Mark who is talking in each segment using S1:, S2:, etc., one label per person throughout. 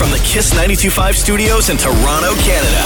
S1: from the Kiss 92.5 studios in Toronto, Canada.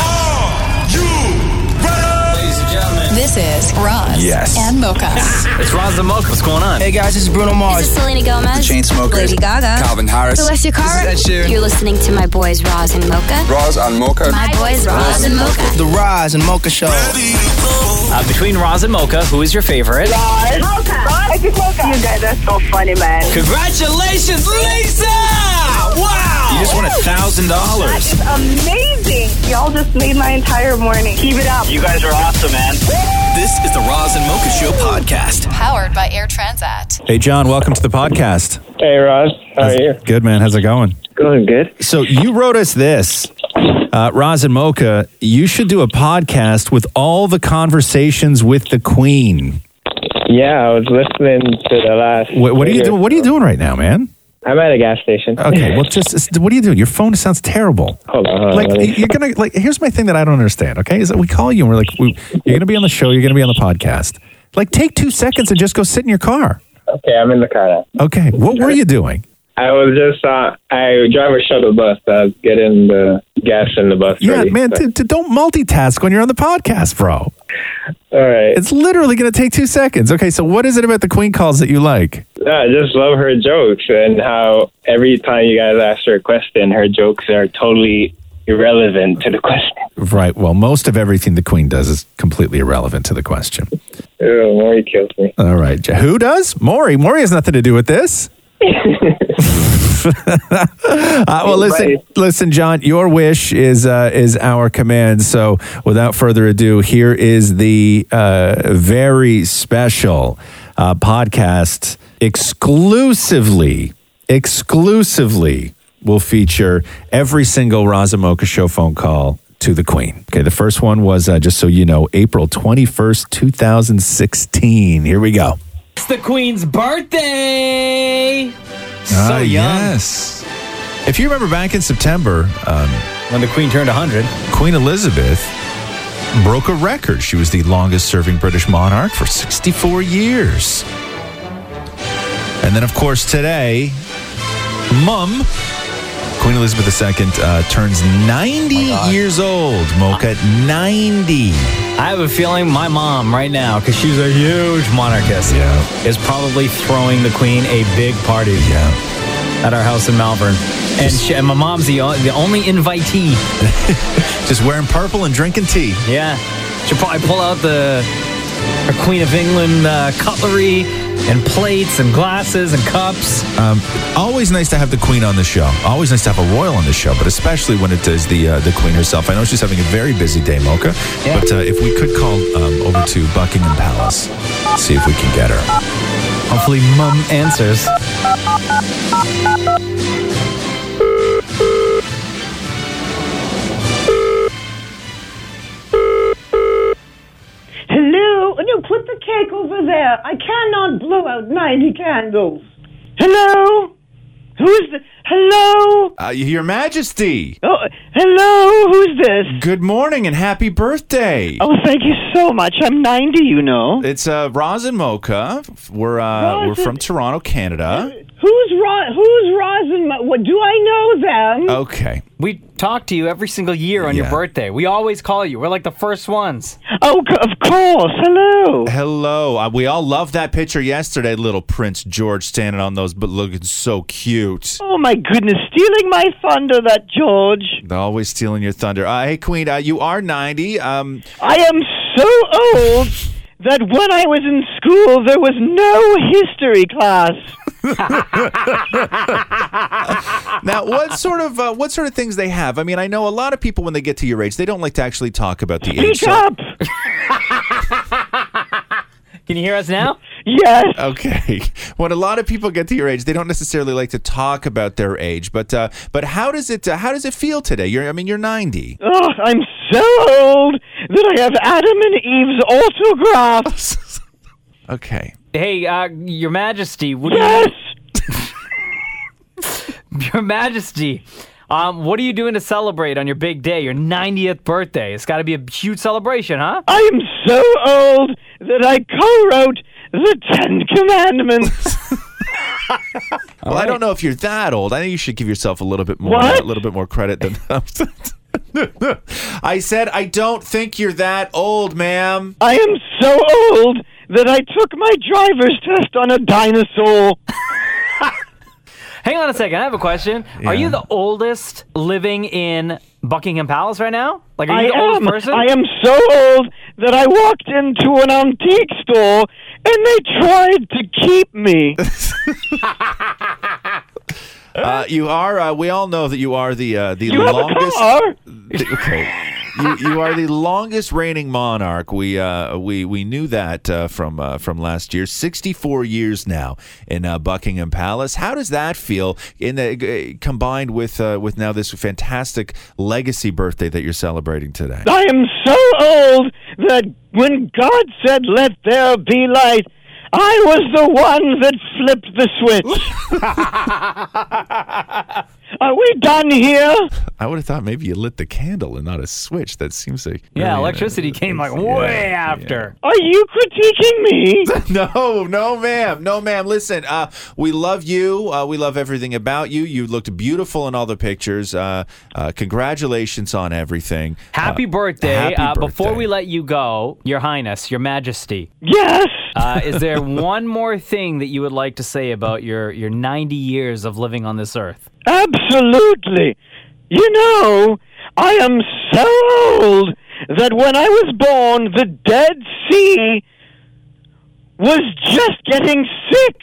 S2: Ladies and gentlemen,
S3: This is Roz and Mocha.
S2: it's Roz and Mocha. What's going on?
S4: Hey guys, this is Bruno Mars.
S5: This is Selena Gomez.
S4: Chainsmokers.
S5: Lady Gaga.
S4: Calvin Harris.
S5: Celestia Cara.
S4: This is Ed Sheeran.
S5: You're listening to my boys Roz and Mocha.
S4: Roz and Mocha.
S5: My boys Roz and Mocha.
S4: The Roz and Mocha Show.
S2: Between Roz and Mocha, who is your favorite?
S6: Mocha. I think Mocha. You guys are so funny, man.
S2: Congratulations, Lisa! Wow! You just won $1,000.
S6: That is amazing. Y'all just made my entire morning. Keep it up.
S1: You guys are awesome, man. This is the Roz and Mocha Show podcast.
S3: Powered by Air Transat.
S7: Hey, John, welcome to the podcast.
S8: Hey, Roz. How are you?
S7: Good, man. How's it going?
S8: Going good.
S7: So you wrote us this. Roz and Mocha, you should do a podcast with all the conversations with the Queen.
S8: Yeah, I was listening to the last...
S7: What are you doing? What are you doing right now, man?
S8: I'm at a gas station.
S7: Okay, well, what are you doing? Your phone sounds terrible.
S8: Hold on.
S7: You're gonna here's my thing that I don't understand. Okay, is that we call you and we're like, you're gonna be on the show, you're gonna be on the podcast. Like, take 2 seconds and just go sit in your car.
S8: Okay, I'm in the car now.
S7: Okay, what were you doing?
S8: I was just, I drive a shuttle bus. I was getting the gas in the bus.
S7: Yeah,
S8: ready.
S7: man, don't multitask when you're on the podcast, bro.
S8: All right.
S7: It's literally going to take 2 seconds. Okay, so what is it about the Queen calls that you like?
S8: I just love her jokes and how every time you guys ask her a question, her jokes are totally irrelevant to the question.
S7: Right. Well, most of everything the Queen does is completely irrelevant to the question.
S8: Oh, Maury kills me.
S7: All right. Who does? Maury. Maury has nothing to do with this. Well, listen, John. Your wish is our command. So, without further ado, here is the very special podcast. Exclusively will feature every single Roz and Mocha Show phone call to the Queen. Okay, the first one was just so you know, April 21st, 2016. Here we go.
S2: It's the Queen's birthday! So young.
S7: Yes. If you remember back in September,
S2: When the Queen turned 100.
S7: Queen Elizabeth broke a record. She was the longest-serving British monarch for 64 years. And then, of course, today, Mum, Queen Elizabeth II, turns 90 years old. Mocha, 90.
S2: I have a feeling my mom right now, because she's a huge monarchist, is probably throwing the Queen a big party at our house in Malvern. And my mom's the only invitee.
S7: Just wearing purple and drinking tea.
S2: Yeah. She'll probably pull out her Queen of England cutlery and plates and glasses and cups.
S7: Always nice to have the Queen on the show. Always nice to have a royal on the show, but especially when it is the Queen herself. I know she's having a very busy day, Mocha, but if we could call over to Buckingham Palace, see if we can get her.
S2: Hopefully Mum answers.
S6: Hello? No, put the cake over there. I cannot blow out 90 candles. Hello? Who's the... Hello?
S7: Your Majesty.
S6: Oh, hello? Who's this?
S7: Good morning and happy birthday.
S6: Oh, thank you so much. I'm 90, you know.
S7: It's Roz and Mocha. We're from Toronto, Canada.
S6: Who's Roz and what? Do I know them?
S7: Okay.
S2: We talk to you every single year on your birthday. We always call you. We're like the first ones.
S6: Oh, of course. Hello.
S7: Hello. We all loved that picture yesterday, little Prince George standing on those, but looking so cute.
S6: Oh, my goodness. Stealing my thunder, that George.
S7: Always stealing your thunder. Hey, Queen, you are 90.
S6: I am so old that when I was in school, there was no history class.
S7: Now, what sort of things they have? I mean, I know a lot of people when they get to your age, they don't like to actually talk about the age.
S6: Speak up.
S2: Can you hear us now?
S6: Yes.
S7: Okay. When a lot of people get to your age, they don't necessarily like to talk about their age. But how does it feel today? You're 90.
S6: Oh, I'm so old that I have Adam and Eve's autograph.
S7: Okay.
S2: Hey, Your Majesty.
S6: Yes.
S2: Your Majesty. What are you doing to celebrate on your big day, your 90th birthday? It's got to be a huge celebration, huh?
S6: I am so old that I co-wrote the 10 Commandments.
S7: Well, I don't know if you're that old. I think you should give yourself a little bit more credit than. I said I don't think you're that old, ma'am.
S6: I am so old that I took my driver's test on a dinosaur.
S2: Hang on a second. I have a question.
S7: Yeah.
S2: Are you the oldest living in Buckingham Palace right now? Like, are you the oldest person?
S6: I am so old that I walked into an antique store and they tried to keep me.
S7: You are. We all know that you are the
S6: You
S7: longest.
S6: have a car?
S7: Okay. You are the longest reigning monarch. We knew that from last year. 64 years now in Buckingham Palace. How does that feel combined with now this fantastic legacy birthday that you're celebrating today?
S6: I am so old that when God said, "Let there be light," I was the one that flipped the switch. Are we done here?
S7: I would have thought maybe you lit the candle and not a switch. That seems like...
S2: Yeah, electricity came like way after.
S6: Are you critiquing me?
S7: No, ma'am. No, ma'am. Listen, we love you. We love everything about you. You looked beautiful in all the pictures. Congratulations on everything.
S2: Happy birthday.
S7: Happy birthday.
S2: Before we let you go, Your Highness, Your Majesty.
S6: Yes.
S2: Is there one more thing that you would like to say about your 90 years of living on this earth?
S6: Absolutely. You know, I am so old that when I was born, the Dead Sea was just getting sick.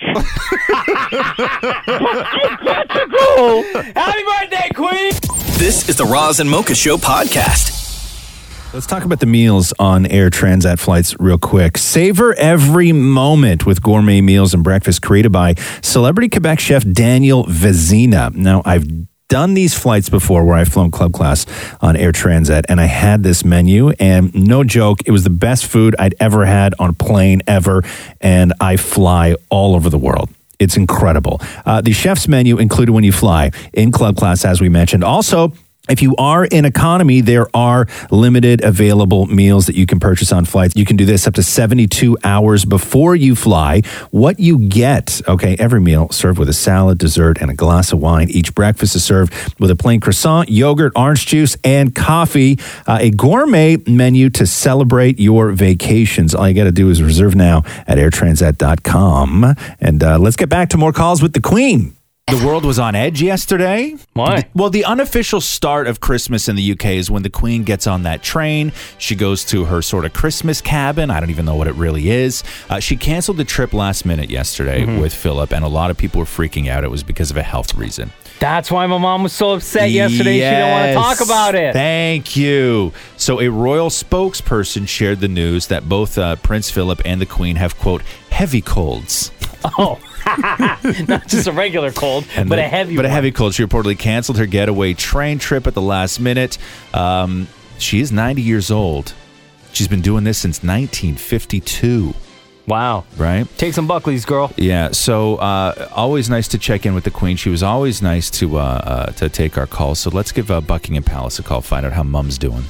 S6: I've got to go.
S2: Happy birthday, Queen!
S1: This is the Roz and Mocha Show podcast.
S7: Let's talk about the meals on Air Transat flights real quick. Savor every moment with gourmet meals and breakfast created by celebrity Quebec chef Daniel Vezina. Now, I've done these flights before where I've flown club class on Air Transat, and I had this menu, and no joke, it was the best food I'd ever had on a plane ever, and I fly all over the world. It's incredible. The chef's menu included when you fly in club class, as we mentioned. Also, if you are in economy, there are limited available meals that you can purchase on flights. You can do this up to 72 hours before you fly. What you get, okay, every meal served with a salad, dessert, and a glass of wine. Each breakfast is served with a plain croissant, yogurt, orange juice, and coffee. A gourmet menu to celebrate your vacations. All you got to do is reserve now at airtransat.com. And let's get back to more calls with the Queen. The world was on edge yesterday.
S2: Why?
S7: Well, the unofficial start of Christmas in the UK is when the Queen gets on that train. She goes to her sort of Christmas cabin. I don't even know what it really is. She canceled the trip last minute yesterday with Philip, and a lot of people were freaking out. It was because of a health reason.
S2: That's why my mom was so upset yesterday. She didn't want to talk about it.
S7: Thank you. So a royal spokesperson shared the news that both Prince Philip and the Queen have, quote, heavy colds.
S2: Oh. Not just a regular cold, but a heavy one.
S7: But a heavy cold. She reportedly canceled her getaway train trip at the last minute. She is 90 years old. She's been doing this since 1952.
S2: Wow.
S7: Right?
S2: Take some Buckleys, girl.
S7: Yeah, so always nice to check in with the Queen. She was always nice to take our calls. So let's give Buckingham Palace a call, find out how Mom's doing.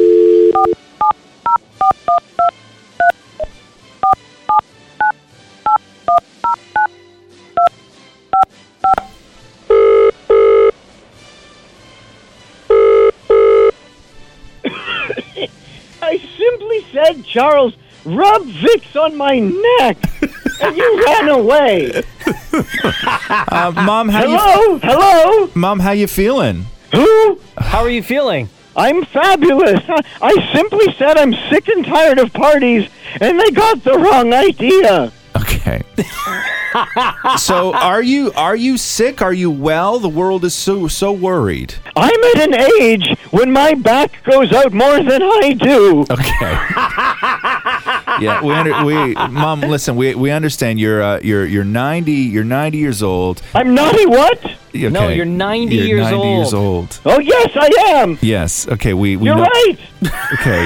S6: I simply said, Charles, rub Vicks on my neck, and you ran away.
S7: Mom,
S6: Hello?
S7: Mom, how you feeling?
S6: Who?
S2: How are you feeling?
S6: I'm fabulous. I simply said I'm sick and tired of parties, and they got the wrong idea.
S7: Okay. So are you sick? Are you well? The world is so worried.
S6: I'm at an age when my back goes out more than I do.
S7: Okay. Yeah, Mom, listen, we understand you're 90 years old.
S6: I'm naughty what?
S7: Okay.
S2: No, you're 90
S7: You're
S2: years
S7: 90
S2: old.
S7: years old.
S6: Oh yes, I am.
S7: Yes. Okay, we
S6: You're
S7: know.
S6: right.
S7: Okay.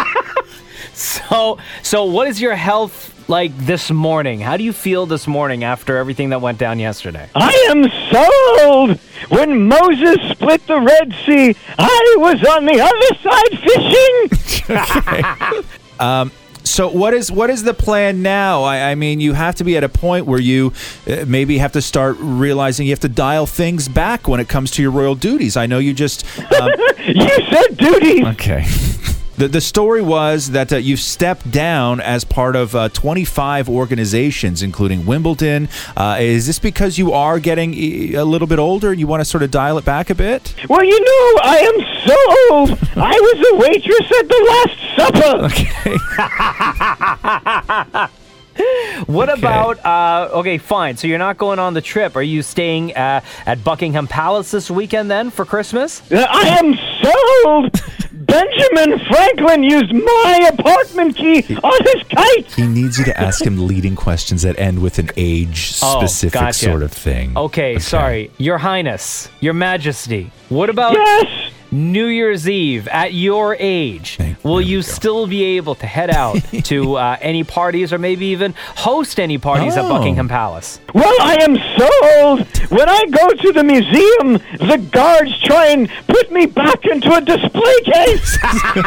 S2: So what is your health like this morning? How do you feel this morning after everything that went down yesterday?
S6: I am so old. When Moses split the Red Sea, I was on the other side fishing.
S7: Okay. So what is the plan now? I mean, you have to be at a point where you maybe have to start realizing you have to dial things back when it comes to your royal duties. I know you just...
S6: You said duties!
S7: Okay. The story was that you've stepped down as part of 25 organizations, including Wimbledon. Is this because you are getting a little bit older and you want to sort of dial it back a bit?
S6: Well, you know, I am so old. I was a waitress at the Last Supper.
S7: Okay.
S2: What about, okay, fine. So you're not going on the trip. Are you staying at Buckingham Palace this weekend then for Christmas?
S6: I am so old. Benjamin Franklin used my apartment key on his kite.
S7: He needs you to ask him leading questions that end with an age-specific sort of thing.
S2: Okay, sorry. Your Highness, Your Majesty, what about...
S6: Yes.
S2: New Year's Eve at your age, will you still be able to head out to any parties or maybe even host any parties at Buckingham Palace?
S6: Well, I am so old. When I go to the museum, the guards try and put me back into a display case.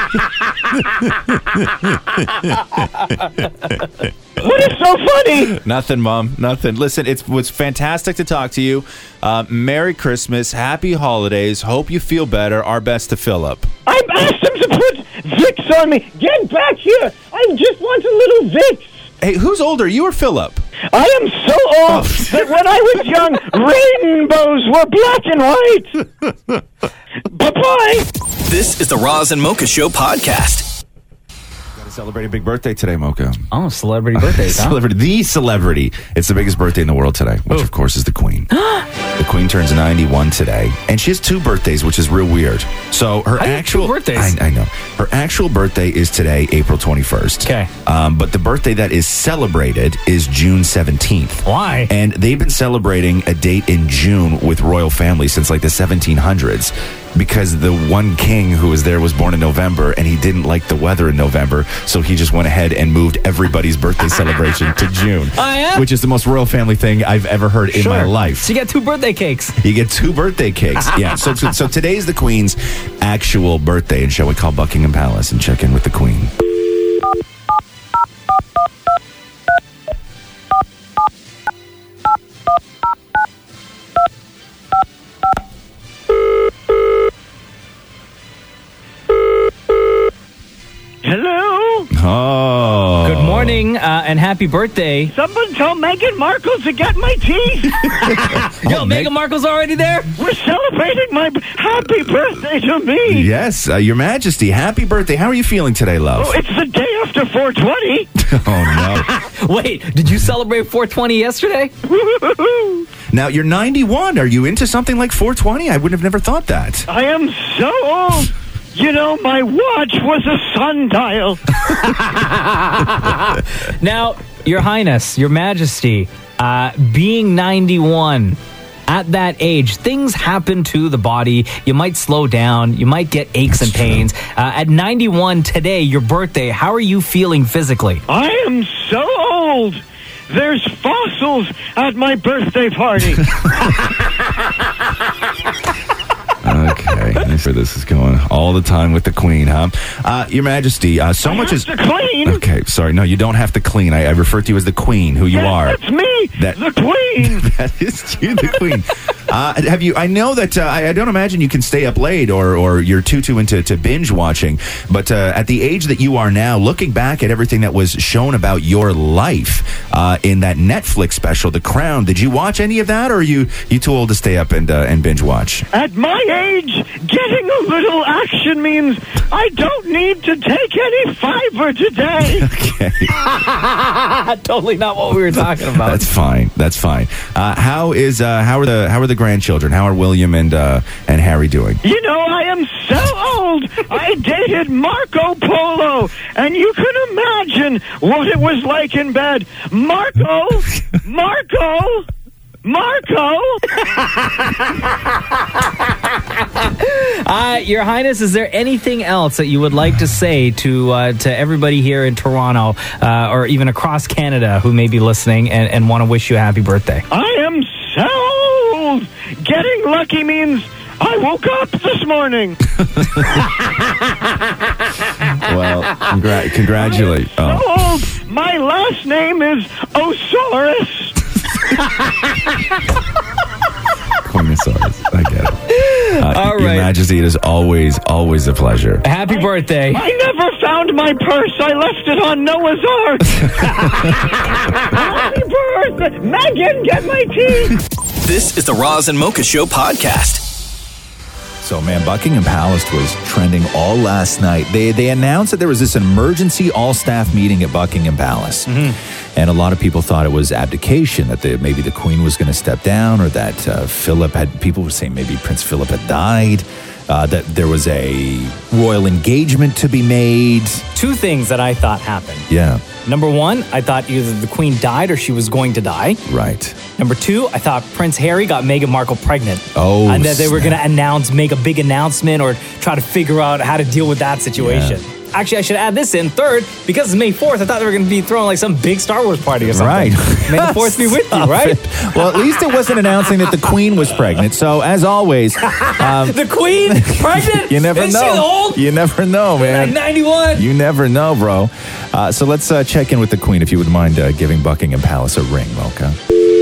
S6: What is so funny?
S7: Nothing, Mom. Nothing. Listen, it was fantastic to talk to you. Merry Christmas. Happy holidays. Hope you feel better. Our best to Philip.
S6: I've asked him to put Vicks on me. Get back here. I just want a little Vicks.
S7: Hey, who's older, you or Philip?
S6: I am so old that when I was young, rainbows were black and white. Bye-bye.
S1: This is the Roz and Mocha Show podcast.
S7: Celebrate a big birthday today, Mocha.
S2: Oh, celebrity birthdays, huh?
S7: The celebrity. It's the biggest birthday in the world today, which, of course, is the Queen. The Queen turns 91 today, and she has 2 birthdays, which is real weird. So her actual...
S2: 2 birthdays?
S7: I know. Her actual birthday is today, April 21st.
S2: Okay.
S7: But the birthday that is celebrated is June 17th.
S2: Why?
S7: And they've been celebrating a date in June with royal family since like the 1700s. Because the one king who was there was born in November, and he didn't like the weather in November, so he just went ahead and moved everybody's birthday celebration to June.
S2: Oh, yeah?
S7: Which is the most royal family thing I've ever heard in my life.
S2: So you get 2 birthday cakes.
S7: You get 2 birthday cakes. Yeah. So today's the Queen's actual birthday, and shall we call Buckingham Palace and check in with the Queen?
S6: Hello?
S7: Oh.
S2: Good morning and happy birthday.
S6: Someone tell Meghan Markle to get my teeth.
S2: Yo, Meghan Markle's already there?
S6: We're celebrating my happy birthday to me.
S7: Yes, Your Majesty, happy birthday. How are you feeling today, love?
S6: Oh, it's the day after 420.
S7: Oh, no.
S2: Wait, did you celebrate 420 yesterday?
S7: Now, you're 91. Are you into something like 420? I would have never thought that.
S6: I am so old. You know, my watch was a sundial.
S2: Now, Your Highness, Your Majesty, being 91, at that age, things happen to the body. You might slow down. You might get aches and pains. At 91 today, your birthday, how are you feeling physically?
S6: I am so old. There's fossils at my birthday party.
S7: Okay, that's where this is going. All the time with the Queen, huh? Your Majesty, so much is...
S6: to clean.
S7: Okay, sorry. No, you don't have to clean. I refer to you as the Queen, who you are.
S6: That's me, the Queen.
S7: That is you, the Queen. Have you... I know that... I don't imagine you can stay up late or you're too into binge watching, but at the age that you are now, looking back at everything that was shown about your life in that Netflix special, The Crown, did you watch any of that, or are you too old to stay up and binge watch?
S6: At my age, getting a little action means I don't need to take any fiber today.
S7: Okay.
S2: Totally not what we were talking about.
S7: That's fine. How are the grandchildren? How are William and Harry doing?
S6: You know, I am so old. I dated Marco Polo, and you can imagine what it was like in bed. Marco.
S2: Your Highness, is there anything else that you would like to say to everybody here in Toronto or even across Canada who may be listening and want to wish you a happy birthday?
S6: I am so old. Getting lucky means I woke up this morning.
S7: Well, congratulate.
S6: Oh, my last name is Osaurus.
S7: Queenosaurus. I get it.
S2: All
S7: Your
S2: right.
S7: Majesty, it is always a pleasure.
S2: Happy birthday.
S6: I never found my purse. I left it on Noah's Ark. Happy birthday. Megan, get my tea.
S1: This is the Roz and Mocha Show podcast.
S7: So, man, Buckingham Palace was trending all last night. They announced that there was this emergency all-staff meeting at Buckingham Palace. Mm-hmm. And a lot of people thought it was abdication, that maybe the Queen was going to step down, or that people were saying maybe Prince Philip had died, that there was a royal engagement to be made.
S2: Two things that I thought happened.
S7: Yeah.
S2: Number one, I thought either the Queen died or she was going to die.
S7: Right.
S2: Number two, I thought Prince Harry got Meghan Markle pregnant.
S7: Oh,
S2: and that they were going to make a big announcement or try to figure out how to deal with that situation. Yeah. Actually, I should add this in. Third, because it's May 4th, I thought they were going to be throwing like some big Star Wars party or something.
S7: Right.
S2: May the 4th be with you, right?
S7: Well, at least it wasn't announcing that the Queen was pregnant. So, as always...
S2: the Queen pregnant?
S7: You never
S2: Is
S7: know.
S2: she old?
S7: You never know, man.
S2: Like 91?
S7: You never know, bro. So let's check in with the Queen, if you wouldn't mind giving Buckingham Palace a ring, Mocha.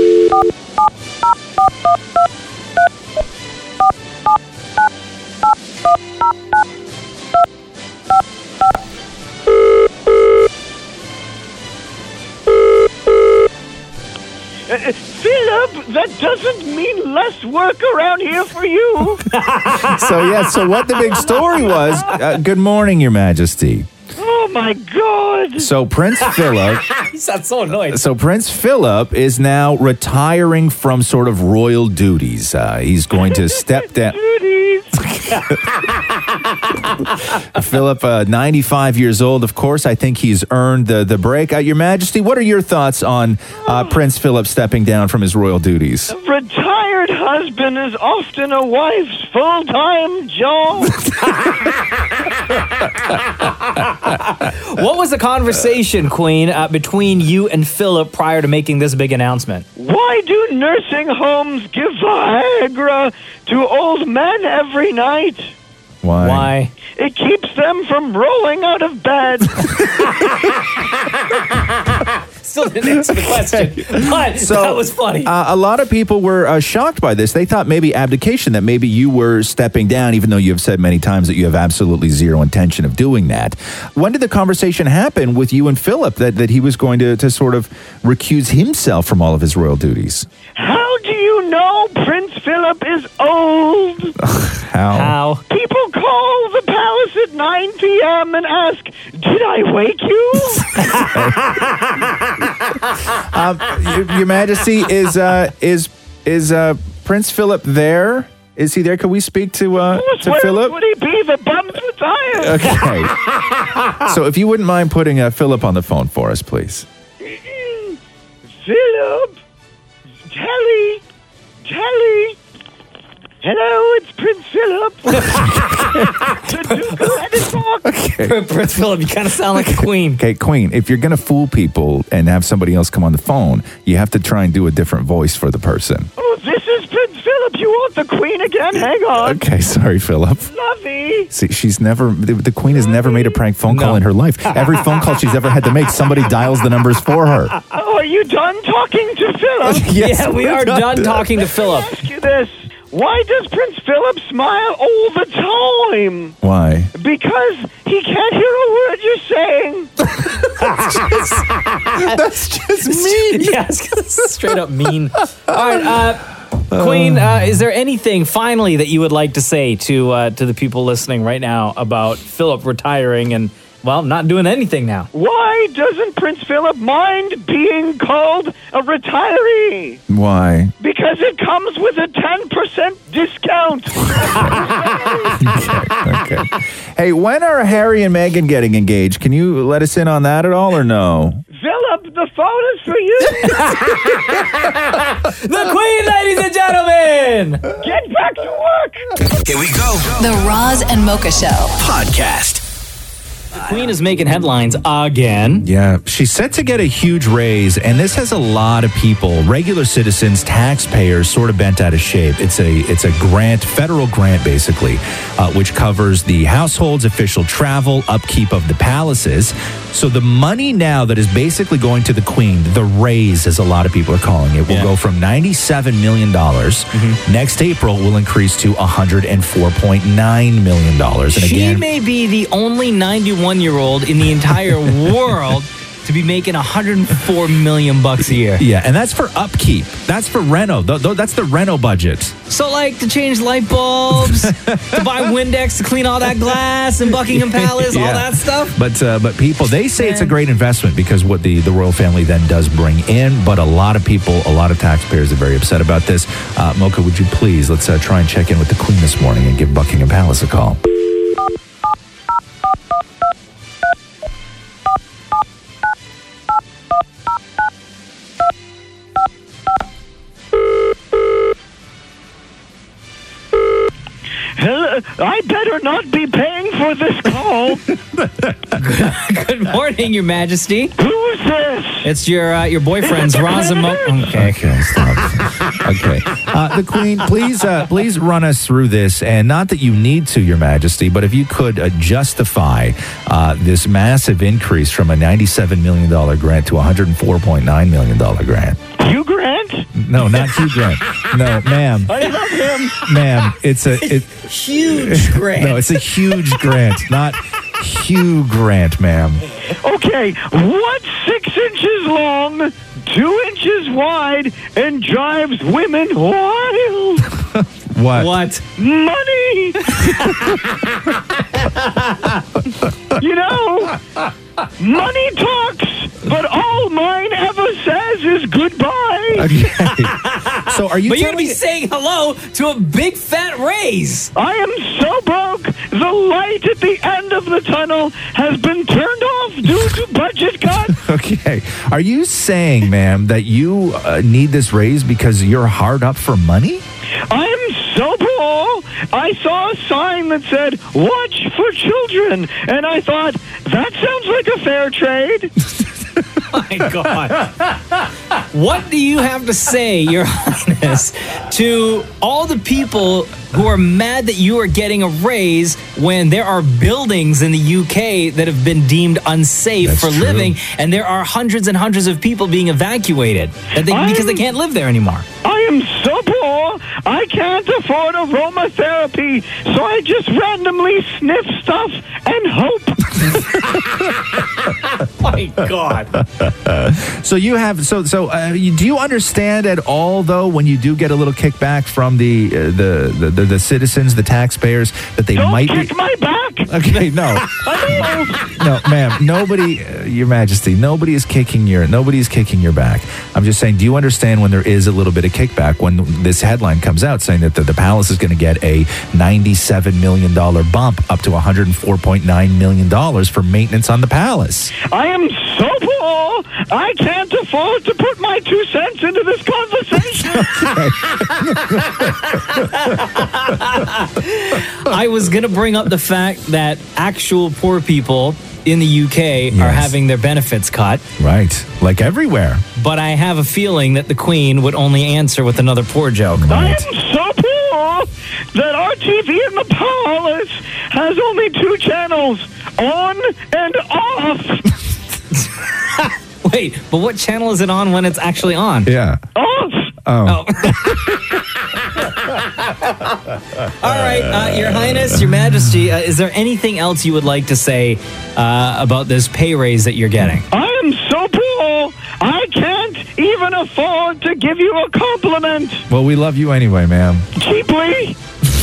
S6: Philip, that doesn't mean less work around here for you.
S7: So what the big story was, good morning, Your Majesty.
S6: Oh, my God.
S7: So Prince Philip...
S2: He sounds so annoyed.
S7: So Prince Philip is now retiring from sort of royal duties. He's going to step down... Philip, 95 years old, of course. I think he's earned the break. Your Majesty, what are your thoughts on Prince Philip stepping down from his royal duties?
S6: A retired husband is often a wife's full-time job.
S2: What was the conversation, Queen, between you and Philip prior to making this big announcement?
S6: Why do nursing homes give Viagra to old men every night?
S7: Why?
S6: It keeps them from rolling out of bed.
S2: Still didn't answer the question, but that was funny.
S7: A lot of people were shocked by this. They thought maybe abdication, that maybe you were stepping down, even though you have said many times that you have absolutely zero intention of doing that. When did the conversation happen with you and Philip that he was going to sort of recuse himself from all of his royal duties?
S6: How do you know Prince Philip is old?
S7: How?
S6: People call the palace at 9 p.m. and ask, "Did I wake you?"
S7: Your Majesty, is Prince Philip there? Is he there? Can we speak to Philip?
S6: Would he be? The bum's retired.
S7: Okay. So if you wouldn't mind putting Philip on the phone for us, please.
S6: Philip, Telly. Hello, it's Prince Philip.
S7: Okay.
S2: Prince Philip, you kind of sound like a queen.
S7: Okay, Queen, if you're going to fool people and have somebody else come on the phone, you have to try and do a different voice for the person.
S6: Oh, this is Prince Philip. You want the Queen again? Hang on.
S7: Okay, sorry, Philip.
S6: Lovey.
S7: See, the Queen has never made a prank phone call in her life. Every phone call she's ever had to make, somebody dials the numbers for her.
S6: Oh, are you done talking to Philip?
S7: Yes,
S2: yeah, we are done talking to Philip.
S6: Let me ask you this. Why does Prince Philip smile all the time?
S7: Why?
S6: Because he can't hear a word you're saying.
S7: That's just mean.
S2: Yeah, straight up mean. All right, Queen, is there anything finally that you would like to say to the people listening right now about Philip retiring and, well, not doing anything now?
S6: Why doesn't Prince Philip mind being called a retiree?
S7: Why?
S6: Because it comes with a 10% discount.
S7: Okay. Hey, when are Harry and Meghan getting engaged? Can you let us in on that at all or no?
S6: Philip, the phone is for you.
S2: The Queen, ladies and gentlemen!
S6: Get back to work.
S1: Here we go.
S3: The Roz and Mocha Show
S1: Podcast.
S2: Queen is making headlines again.
S7: Yeah, she's set to get a huge raise, and this has a lot of people, regular citizens, taxpayers, sort of bent out of shape. It's a grant, federal grant, basically, which covers the household's official travel, upkeep of the palaces. So the money now that is basically going to the Queen, the raise, as a lot of people are calling it, will go from $97 million. Next April will increase to $104.9 million. And
S2: She may be the only 91-year-old in the entire world to be making $104 million a year.
S7: Yeah, and that's for upkeep. That's for reno. That's the reno budget.
S2: So, like, to change light bulbs, to buy Windex, to clean all that glass in Buckingham Palace, all that stuff.
S7: But people, they say it's a great investment because what the royal family then does bring in. But a lot of people, a lot of taxpayers are very upset about this. Mocha, would you please, let's try and check in with the Queen this morning and give Buckingham Palace a call.
S6: I better not be paying for this call.
S2: Good morning, Your Majesty.
S6: Who is this?
S2: It's your boyfriend's Roz and Mocha.
S7: Okay, stop. Okay. The Queen, please run us through this, and not that you need to, Your Majesty, but if you could justify this massive increase from a $97 million grant to a $104.9 million grant.
S6: Hugh Grant?
S7: No, not Hugh Grant. No, ma'am.
S6: I love him.
S7: Ma'am, it's a
S2: huge grant.
S7: No, it's a huge grant, not Hugh Grant, ma'am.
S6: Okay, what's 6 inches long, 2 inches wide, and drives women wild?
S7: What?
S6: Money! You know, money talks, but all mine ever says is goodbye.
S7: Okay. So are you
S2: But you're
S7: telling
S2: going to be saying hello to a big fat raise.
S6: I am so broke, the light at the end of the tunnel has been turned off due to budget cuts.
S7: Okay. Are you saying, ma'am, that you need this raise because you're hard up for money?
S6: I am so poor. I saw a sign that said, "Watch for children," and I thought, that sounds like a fair trade.
S2: My God. What do you have to say, Your Highness, to all the people who are mad that you are getting a raise when there are buildings in the UK that have been deemed unsafe for living, and there are hundreds and hundreds of people being evacuated because they can't live there anymore?
S6: I am so poor, I can't afford aromatherapy, so I just randomly sniff stuff and hope.
S2: My God.
S7: So you have do you understand at all, though, when you do get a little kickback from the citizens, the taxpayers, that they might
S6: kick my back.
S7: Okay, no, no, ma'am, nobody, Your Majesty, nobody is kicking your back. I'm just saying, do you understand when there is a little bit of kickback when this headline comes out saying that the palace is going to get a $97 million bump up to $104.9 million for maintenance on the palace?
S6: I am so poor, I can't afford to put my 2 cents into this conversation.
S2: I was going to bring up the fact that actual poor people in the UK are having their benefits cut.
S7: Right, like everywhere.
S2: But I have a feeling that the Queen would only answer with another poor joke.
S6: I am so poor that our TV in the palace has only 2 channels, on and off.
S2: Wait, but what channel is it on when it's actually on?
S7: Yeah.
S6: Off.
S7: Oh.
S2: All right, Your Highness, Your Majesty, is there anything else you would like to say about this pay raise that you're getting?
S6: I am so poor, I can't even afford to give you a compliment.
S7: Well, we love you anyway, ma'am.
S6: Cheaply.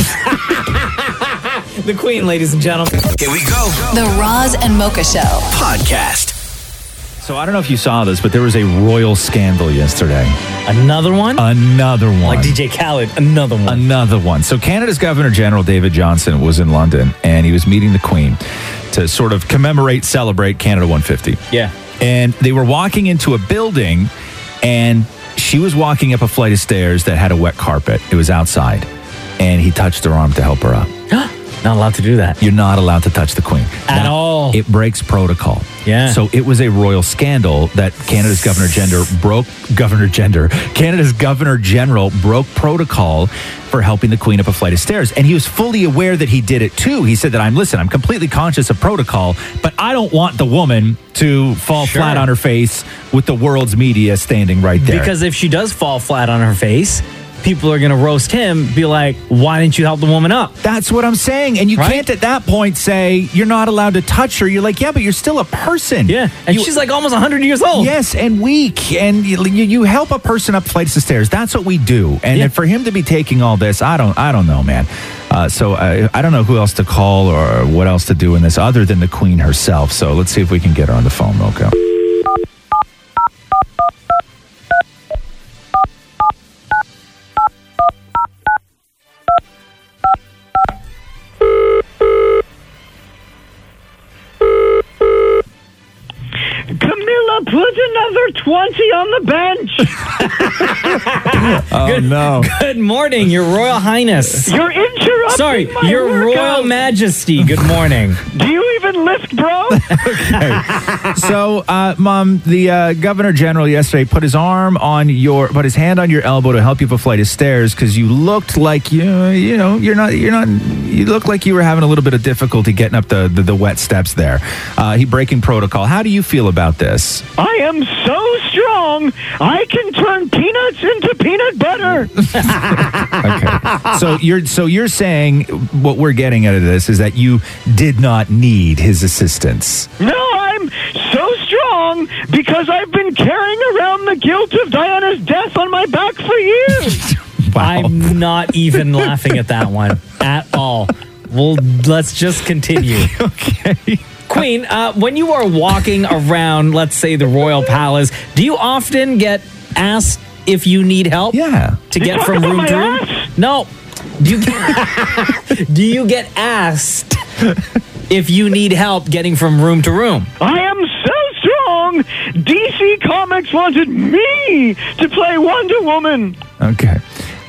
S2: The Queen, ladies and gentlemen.
S1: Here we go.
S3: The Roz and Mocha Show
S1: Podcast.
S7: So I don't know if you saw this, but there was a royal scandal yesterday.
S2: Another one?
S7: Another one.
S2: Like DJ Khaled, another one.
S7: Another one. So Canada's Governor General David Johnston was in London, and he was meeting the Queen to sort of celebrate Canada 150.
S2: Yeah.
S7: And they were walking into a building, and she was walking up a flight of stairs that had a wet carpet. It was outside. And he touched her arm to help her up.
S2: Not allowed to do that.
S7: You're not allowed to touch the Queen.
S2: At all.
S7: It breaks protocol.
S2: Yeah.
S7: So it was a royal scandal that Canada's Governor General broke protocol for helping the Queen up a flight of stairs. And he was fully aware that he did it too. He said that I'm completely conscious of protocol, but I don't want the woman to fall flat on her face with the world's media standing right there.
S2: Because if she does fall flat on her face, people are going to roast him, be like, why didn't you help the woman up?
S7: That's what I'm saying. And you can't at that point say you're not allowed to touch her. You're like, yeah, but you're still a person.
S2: Yeah. And she's like almost 100 years old.
S7: Yes, and weak. And you help a person up flights of stairs. That's what we do. And for him to be taking all this, I don't know, man. So I don't know who else to call or what else to do in this other than the Queen herself. So let's see if we can get her on the phone, Mocha.
S6: Camilla, put another 20 on the bench.
S7: No.
S2: Good morning, Your Royal Highness.
S6: You're interrupting
S2: Sorry,
S6: my
S2: Your
S6: workout.
S2: Royal Majesty. Good morning.
S6: Do you even lift, bro?
S7: So, Mom, the Governor General yesterday put his hand on your elbow to help you up a flight of stairs because you looked like you looked like you were having a little bit of difficulty getting up the wet steps there. He breaking protocol. How do you feel about this?
S6: I am so strong, I can turn peanuts into peanut butter.
S7: Okay. So you're saying what we're getting out of this is that you did not need his assistance.
S6: No, I'm so strong because I've been carrying around the guilt of Diana's death on my back for years.
S7: Wow.
S2: I'm not even laughing at that one at all. Well, let's just continue.
S7: Okay.
S2: Queen, when you are walking around, let's say the royal palace, do you often get asked if you need help?
S7: Yeah.
S2: To get from room to room? No. Do you get asked if you need help getting from room to room?
S6: I am so strong, DC Comics wanted me to play Wonder Woman.
S7: Okay.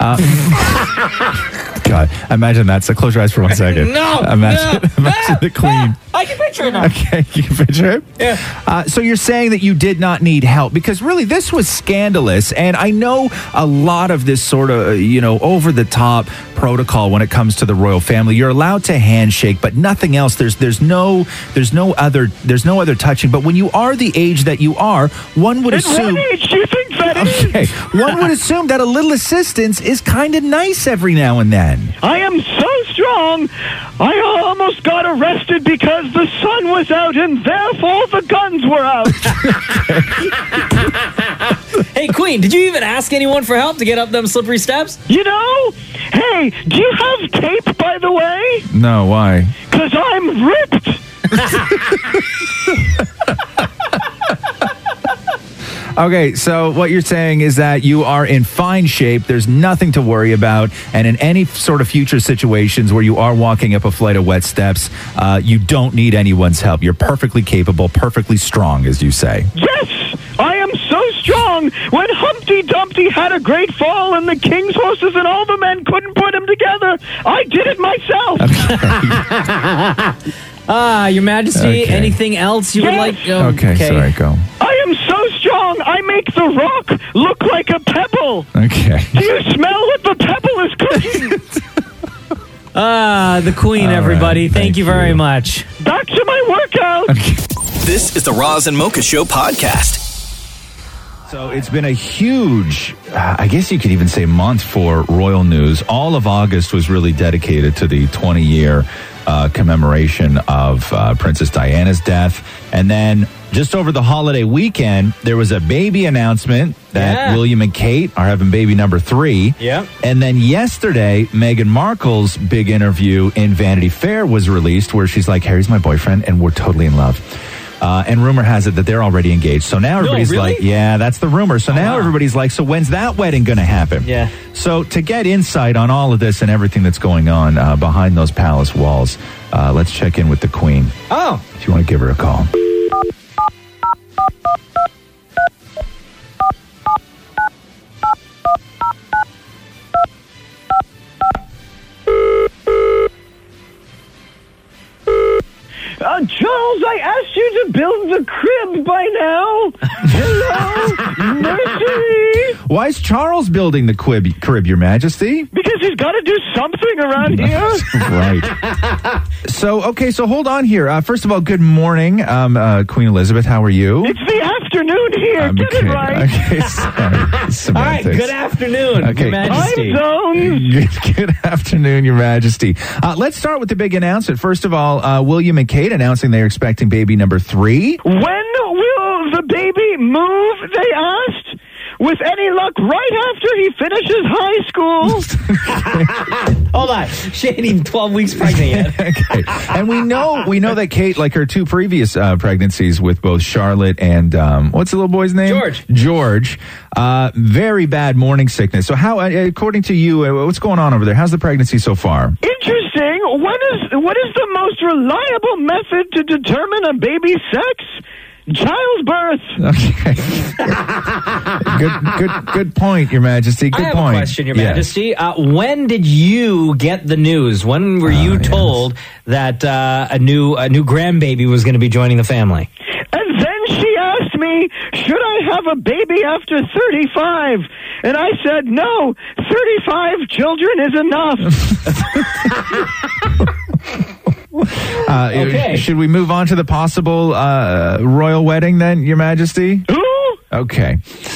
S7: God, imagine that. So close your eyes for 1 second. Imagine the Queen.
S2: I can picture it now.
S7: Okay, you can picture it?
S2: Yeah.
S7: So you're saying that you did not need help because really this was scandalous. And I know a lot of this sort of, over the top protocol when it comes to the royal family. You're allowed to handshake, but nothing else. There's no other touching. But when you are the age that you are, one would assume.
S6: What age do you think that is?
S7: Okay, one would assume that a little assistance is kind of nice every now and then.
S6: I am so strong, I almost got arrested because the sun was out and therefore the guns were out.
S2: Hey, Queen, did you even ask anyone for help to get up them slippery steps?
S6: Hey, do you have tape, by the way?
S7: No, why?
S6: Because I'm ripped.
S7: Okay, so what you're saying is that you are in fine shape. There's nothing to worry about. And in any sort of future situations where you are walking up a flight of wet steps, you don't need anyone's help. You're perfectly capable, perfectly strong, as you say.
S6: Yes, I am so strong. When Humpty Dumpty had a great fall and the king's horses and all the men couldn't put him together, I did it myself.
S2: Your Majesty,
S7: Okay.
S2: anything else you would like?
S7: Okay, sorry, go.
S6: I am so strong, I make the rock look like a pebble.
S7: Okay.
S6: Do you smell what the pebble is cooking?
S2: The Queen,
S7: All
S2: everybody.
S7: right,
S2: Thank you very much.
S6: Back to my workout.
S1: This is the Roz and Mocha Show podcast.
S7: So it's been a huge, I guess you could even say month for royal news. All of August was really dedicated to the 20-year commemoration of Princess Diana's death. And then just over the holiday weekend, there was a baby announcement that William and Kate are having baby number 3.
S2: Yeah.
S7: And then yesterday, Meghan Markle's big interview in Vanity Fair was released where she's like, Harry's my boyfriend and we're totally in love. And rumor has it that they're already engaged. So now everybody's
S2: really?
S7: like, yeah, that's the rumor. So now everybody's like, so when's that wedding going to happen?
S2: Yeah.
S7: So to get insight on all of this and everything that's going on behind those palace walls, let's check in with the Queen.
S2: Oh.
S7: If you want to give her a call.
S6: Charles, I asked you to build the crib by now. Hello, nursery.
S7: Why is Charles building the crib, Your Majesty?
S6: Because he's got to do something around here.
S7: Right. So hold on here. First of all, good morning, Queen Elizabeth. How are you?
S6: It's the afternoon here. Get it right.
S7: Okay, sorry.
S2: All right, good afternoon, Your Majesty.
S6: Time zones.
S7: Good afternoon, Your Majesty. Let's start with the big announcement. First of all, William and Kate announcing they're expecting baby number 3.
S6: When will the baby move, they asked? With any luck, right after he finishes high school.
S2: Hold on. She ain't even 12 weeks pregnant yet.
S7: Okay. And we know that Kate, like her 2 previous pregnancies with both Charlotte and, what's the little boy's name? George. Very bad morning sickness. So how, according to you, what's going on over there? How's the pregnancy so far?
S6: Interesting. What is the most reliable method to determine a baby's sex? Childbirth.
S7: Okay. Good point, Your Majesty. Good
S2: I have
S7: point.
S2: a question, Your Majesty. When did you get the news? When were you told that a new grandbaby was going to be joining the family?
S6: And then she asked me, should I have a baby after 35? And I said, no, 35 children is enough.
S2: Okay.
S7: Should we move on to the possible royal wedding then, Your Majesty?
S6: Who?
S7: Okay.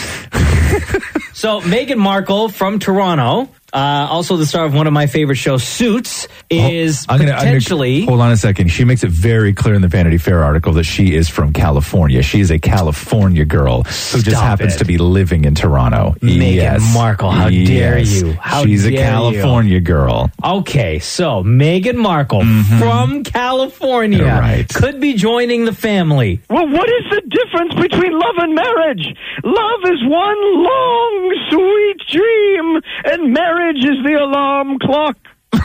S2: So Meghan Markle from Toronto, also the star of one of my favorite shows, Suits, is potentially...
S7: Hold on a second. She makes it very clear in the Vanity Fair article that she is from California. She is a California girl who just happens to be living in Toronto.
S2: Meghan Markle, how dare you?
S7: She's a California girl.
S2: Okay, so Meghan Markle from California could be joining the family.
S6: Well, what is the difference between love and marriage? Love is one long, sweet dream, and marriage is the alarm clock.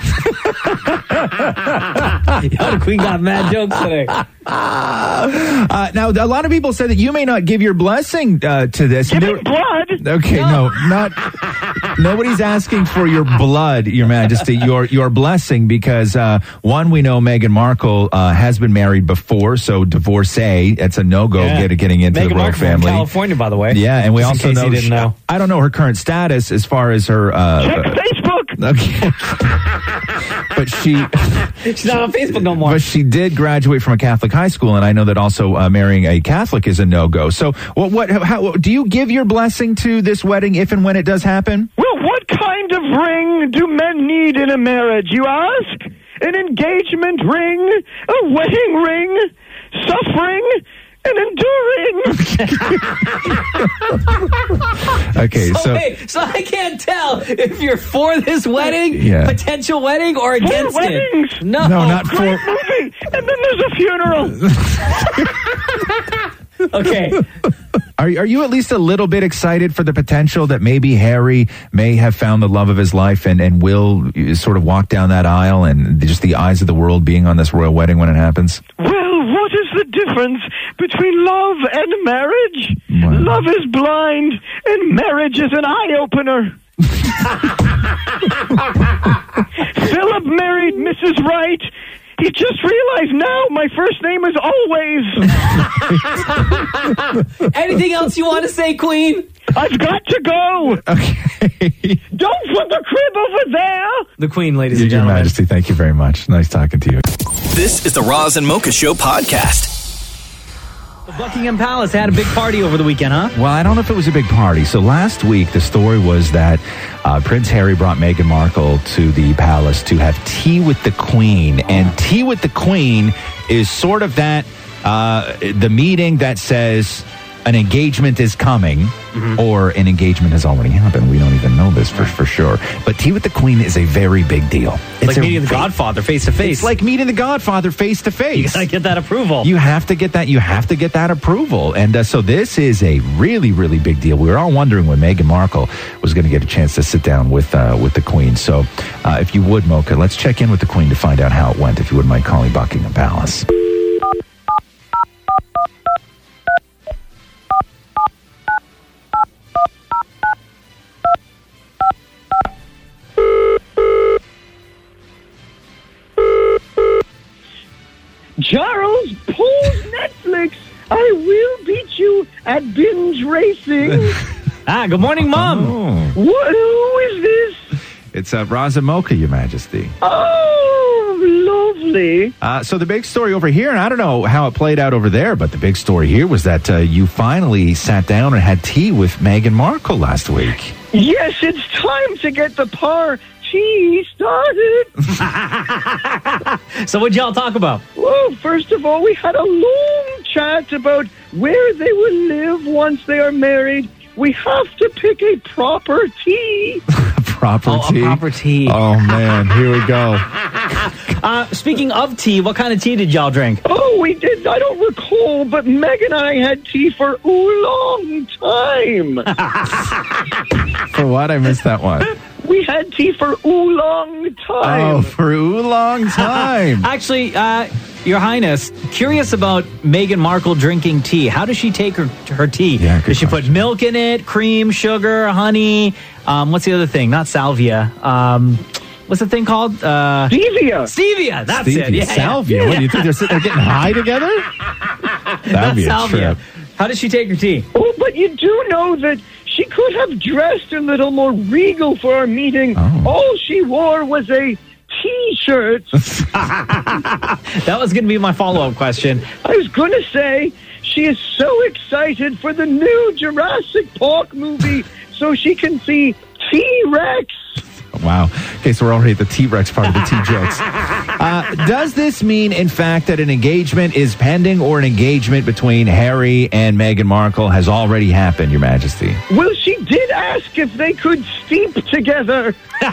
S2: The Queen got mad jokes today.
S7: Now, a lot of people said that you may not give your blessing to this.
S6: Giving blood?
S7: Okay, no, not. Nobody's asking for your blood, Your Majesty, your blessing, because one, we know Meghan Markle has been married before, so divorcee. It's a no-go getting into
S2: Meghan
S7: the royal
S2: Markle
S7: family.
S2: From California, by the way.
S7: Yeah, and we
S2: just
S7: also
S2: in case you didn't know.
S7: I don't know her current status as far as her.
S6: Check Facebook.
S7: Okay. But
S2: she's not on Facebook no more.
S7: But she did graduate from a Catholic high school, and I know that also marrying a Catholic is a no-go. So, how do you give your blessing to this wedding if and when it does happen?
S6: Well, what kind of ring do men need in a marriage, you ask? An engagement ring? A wedding ring? Suffering? And enduring.
S7: Okay,
S2: so I can't tell if you're for this wedding, potential wedding, or against
S6: weddings.
S2: it. No,
S7: not
S6: Great
S7: for.
S6: movie. And then there's a funeral.
S2: Okay.
S7: Are you at least a little bit excited for the potential that maybe Harry may have found the love of his life and will sort of walk down that aisle and just the eyes of the world being on this royal wedding when it happens?
S6: Well, what is the difference between love and marriage?
S7: Wow.
S6: Love is blind and marriage is an eye-opener. Philip married Mrs. Wright. He just realized now my first name is always.
S2: Anything else you want to say, Queen?
S6: I've got to go.
S7: Okay.
S6: Don't put the crib over there.
S2: The Queen, ladies and
S7: Your
S2: gentlemen.
S7: Majesty, thank you very much. Nice talking to you.
S1: This is the Roz and Mocha Show podcast.
S2: The Buckingham Palace had a big party over the weekend, huh?
S7: Well, I don't know if it was a big party. So last week, the story was that Prince Harry brought Meghan Markle to the palace to have tea with the Queen. And tea with the Queen is sort of that, the meeting that says an engagement is coming or an engagement has already happened. We don't even know this for sure. But tea with the Queen is a very big deal. It's
S2: like meeting the Godfather face to face.
S7: It's like meeting the Godfather face to face.
S2: You gotta get that approval.
S7: You have to get that. You have to get that approval. And so this is a really, really big deal. We were all wondering when Meghan Markle was going to get a chance to sit down with the Queen. So if you would, Mocha, let's check in with the Queen to find out how it went. If you wouldn't mind calling Buckingham Palace.
S6: Charles, pause Netflix. I will beat you at binge racing.
S2: Good morning, Mom.
S6: Who is this?
S7: It's Roz and Mocha, Your Majesty.
S6: Oh, lovely.
S7: So the big story over here, and I don't know how it played out over there, but the big story here was that you finally sat down and had tea with Meghan Markle last week.
S6: Yes, it's time to get the party started.
S2: So what'd y'all talk about?
S6: Well, first of all, we had a long chat about where they will live once they are married. We have to pick a proper tea.
S7: Proper tea?
S2: A proper tea.
S7: Oh, man. Here we go.
S2: Speaking of tea, what kind of tea did y'all drink?
S6: Oh, we did. I don't recall, but Meg and I had tea for a long time.
S7: For what? I missed that one.
S6: We had tea for oolong time.
S7: Oh, for oolong time.
S2: Actually, Your Highness, curious about Meghan Markle drinking tea. How does she take her tea?
S7: Yeah,
S2: does she put milk in it, cream, sugar, honey? What's the other thing? Not salvia. What's the thing called?
S6: Stevia.
S2: Stevia, that's it. Yeah,
S7: salvia.
S2: yeah.
S7: What, do you think they're sitting there getting high together? That'd be a
S2: salvia.
S7: trip.
S2: How does she take her tea?
S6: Oh, but you do know that she could have dressed a little more regal for our meeting.
S7: Oh.
S6: All she wore was a T-shirt.
S2: That was going to be my follow-up question.
S6: I was going to say she is so excited for the new Jurassic Park movie so she can see T-Rex.
S7: Wow. Okay, so we're already at the T-Rex part of the T-jokes. Does this mean, in fact, that an engagement is pending or an engagement between Harry and Meghan Markle has already happened, Your Majesty?
S6: Well, she did ask if they could steep together.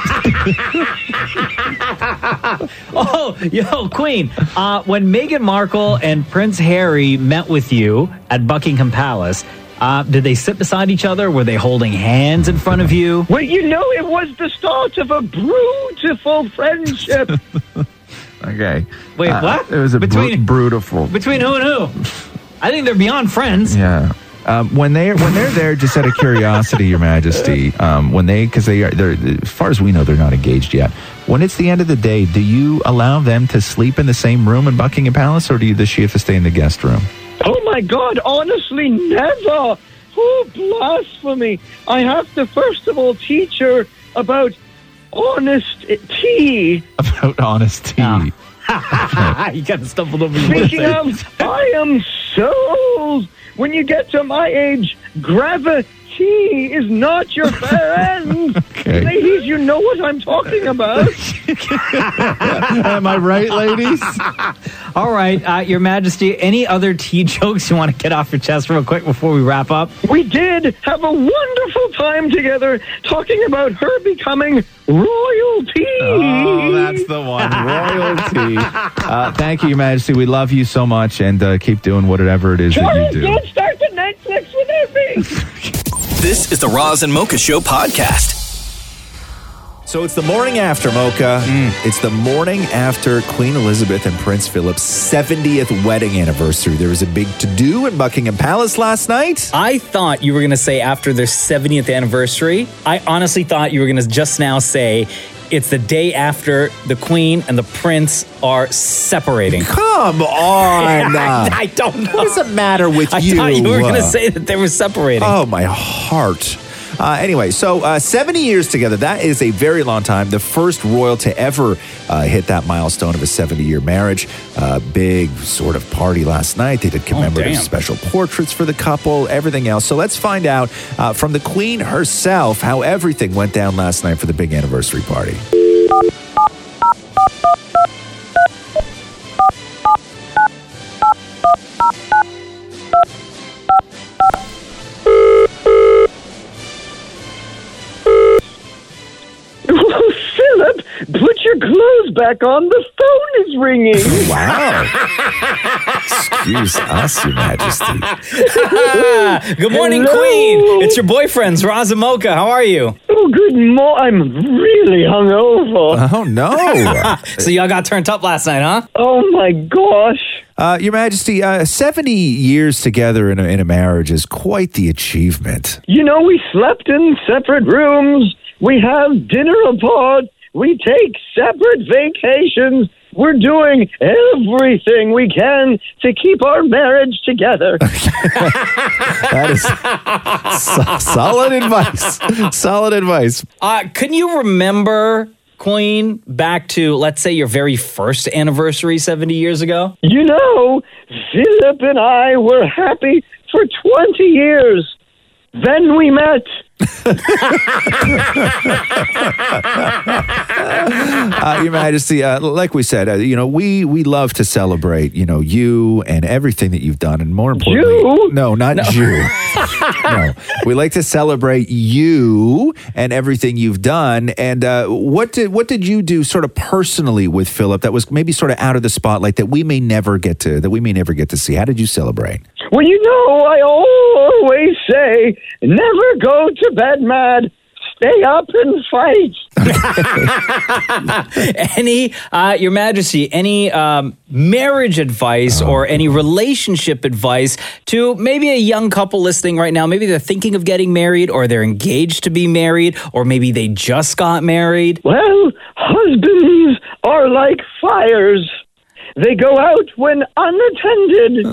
S2: Oh, yo, Queen, when Meghan Markle and Prince Harry met with you at Buckingham Palace, did they sit beside each other? Were they holding hands in front of you?
S6: Well, you know, it was the start of a beautiful friendship.
S7: Okay.
S2: Wait, what?
S7: It was a brutal.
S2: Between who and who? I think they're beyond friends.
S7: Yeah. When they're there, just out of curiosity, Your Majesty, because they're as far as we know, they're not engaged yet. When it's the end of the day, do you allow them to sleep in the same room in Buckingham Palace, or does she have to stay in the guest room?
S6: Oh, my God, honestly, never. Oh, blasphemy. I have to, first of all, teach her about honest tea.
S7: About honest tea.
S2: You kind of stumbled over your
S6: Speaking of, I am so old. When you get to my age, gravity is not your friend.
S7: Okay.
S6: Ladies, you know what I'm talking about.
S7: Am I right, ladies?
S2: All right, Your Majesty, any other tea jokes you want to get off your chest real quick before we wrap up?
S6: We did have a wonderful time together talking about her becoming royalty.
S7: Oh, that's the one. Royalty. Thank you, Your Majesty. We love you so much, and keep doing whatever it is that you do.
S6: Don't start the Netflix without me.
S1: This is the Roz and Mocha Show podcast.
S9: So it's the morning after, Mocha. It's the morning after Queen Elizabeth and Prince Philip's 70th wedding anniversary. There was a big to-do in Buckingham Palace last night.
S2: I thought you were going to say after their 70th anniversary. I honestly thought you were going to just now say it's the day after the Queen and the Prince are separating.
S9: Come on.
S2: I don't know.
S9: What does it matter with you?
S2: I thought you were going to say that they were separating.
S9: Oh, my heart. Anyway, so 70 years together, that is a very long time. The first royal to ever hit that milestone of a 70-year marriage. Big sort of party last night. They did commemorative special portraits for the couple, everything else. So let's find out from the Queen herself how everything went down last night for the big anniversary party.
S6: Put your clothes back on. The phone is ringing.
S9: Wow. Excuse us, Your Majesty.
S2: Good morning,
S6: Hello.
S2: Queen. It's your boyfriends, Roz and Mocha. How are you?
S6: Oh, good morning. I'm really hungover.
S9: Oh, no.
S2: So y'all got turned up last night, huh?
S6: Oh, my gosh.
S9: Your Majesty, 70 years together in a marriage is quite the achievement.
S6: You know, we slept in separate rooms. We have dinner apart. We take separate vacations. we're doing everything we can to keep our marriage together.
S9: That is solid advice. Solid advice.
S2: Can you remember, Queen, back to, let's say, your very first anniversary 70 years ago?
S6: You know, Philip and I were happy for 20 years. Then we met.
S9: Your Majesty, like we said, we love to celebrate, you and everything that you've done, and more importantly,
S6: you?
S9: No, Jew. No, we like to celebrate you and everything you've done. And what did you do, sort of personally, with Philip that was maybe sort of out of the spotlight that we may never get to see? How did you celebrate?
S6: Well, I always say, never go to bed mad. Stay up and fight.
S2: Your Majesty, any marriage advice or any relationship advice to maybe a young couple listening right now? Maybe they're thinking of getting married, or they're engaged to be married, or maybe they just got married.
S6: Well, husbands are like fires. They go out when unattended.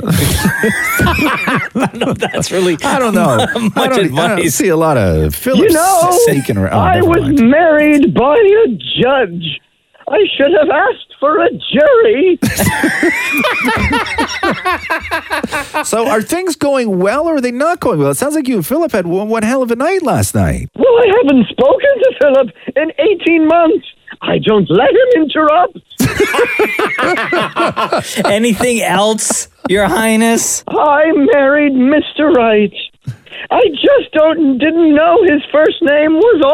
S2: No, that's really
S9: I don't know. I don't see a lot of Philip sneaking around.
S6: I was married by a judge. I should have asked for a jury.
S9: So are things going well, or are they not going well? It sounds like you and Philip had one hell of a night last night.
S6: Well, I haven't spoken to Philip in 18 months. I don't let him interrupt.
S2: Anything else, Your Highness?
S6: I married Mr. Right. I just didn't know his first name was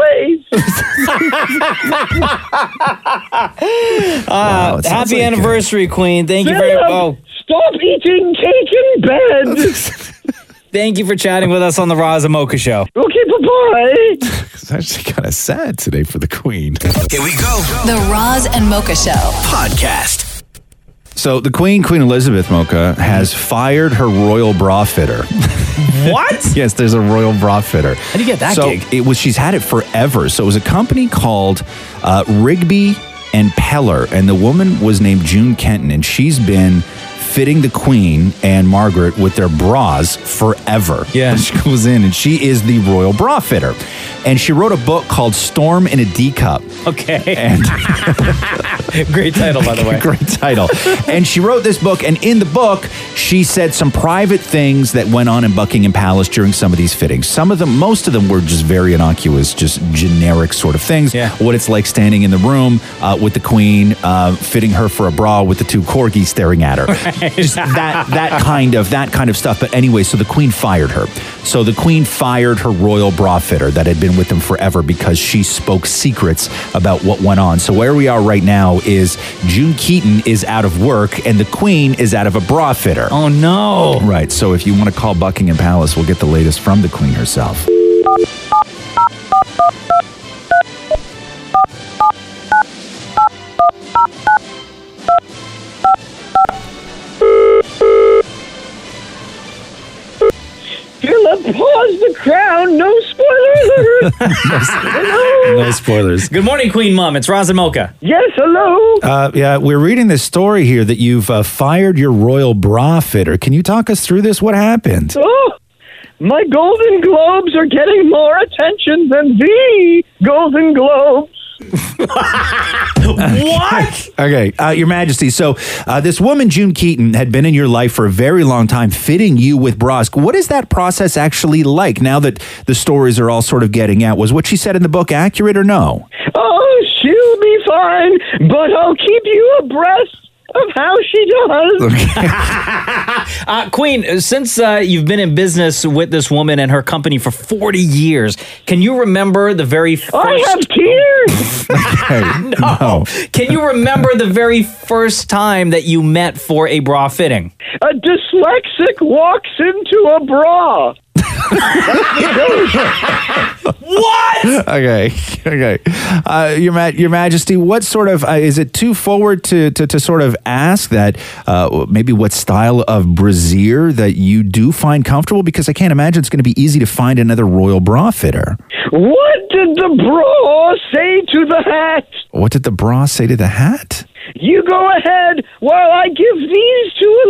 S6: always.
S9: Wow,
S2: happy anniversary, Queen. Thank you
S6: Philip,
S2: very much.
S6: Stop eating cake in bed.
S2: Thank you for chatting with us on the Roz and Mocha Show.
S6: Okay, bye-bye.
S9: It's actually kind of sad today for the Queen.
S1: Here we go.
S3: The Roz and Mocha Show
S1: Podcast.
S9: So the Queen Elizabeth, Mocha, has fired her royal bra fitter.
S2: What?
S9: Yes, there's a royal bra fitter.
S2: How do you get that gig?
S9: She's had it forever. So it was a company called Rigby and Peller, and the woman was named June Kenton, and she's been fitting the Queen and Margaret with their bras forever.
S2: Yeah.
S9: And she goes in, and she is the royal bra fitter. And she wrote a book called Storm in a D Cup.
S2: Okay.
S9: And
S2: great title, by the way.
S9: Great title. And she wrote this book, and in the book, she said some private things that went on in Buckingham Palace during some of these fittings. Most of them were just very innocuous, just generic sort of things.
S2: Yeah.
S9: What it's like standing in the room with the Queen, fitting her for a bra with the two corgis staring at her. Right. Just that kind of stuff. But anyway, so the Queen fired her. So the Queen fired her royal bra fitter that had been with them forever because she spoke secrets about what went on. So where we are right now is June Keaton is out of work and the Queen is out of a bra fitter.
S2: Oh no.
S9: Right. So if you want to call Buckingham Palace, we'll get the latest from the Queen herself.
S6: Philip, pause the crown. No spoiler alert.
S9: No spoilers.
S2: Good morning, Queen Mom. It's Roz and Mocha.
S6: Yes, hello.
S9: Yeah, we're reading this story here that you've fired your royal bra fitter. Can you talk us through this? What happened?
S6: Oh, my Golden Globes are getting more attention than the Golden Globes.
S2: What?
S9: Okay, Your Majesty. So this woman, June Keaton, had been in your life for a very long time, fitting you with bras. What is that process actually like now that the stories are all sort of getting out? Was what she said in the book accurate or no?
S6: Oh, she'll be fine, but I'll keep you abreast of how she does.
S2: Queen, since you've been in business with this woman and her company for 40 years, can you remember the very first...
S6: I have tears!
S9: Okay,
S2: No. Can you remember the very first time that you met for a bra fitting?
S6: A dyslexic walks into a bra.
S2: What?
S9: Okay. Your Majesty, what sort of is it too forward to sort of ask that maybe what style of brassiere that you do find comfortable? Because I can't imagine it's going to be easy to find another royal bra fitter.
S6: What did the bra say to the hat?
S9: What did the bra say to the hat?
S6: You go ahead while I give these two a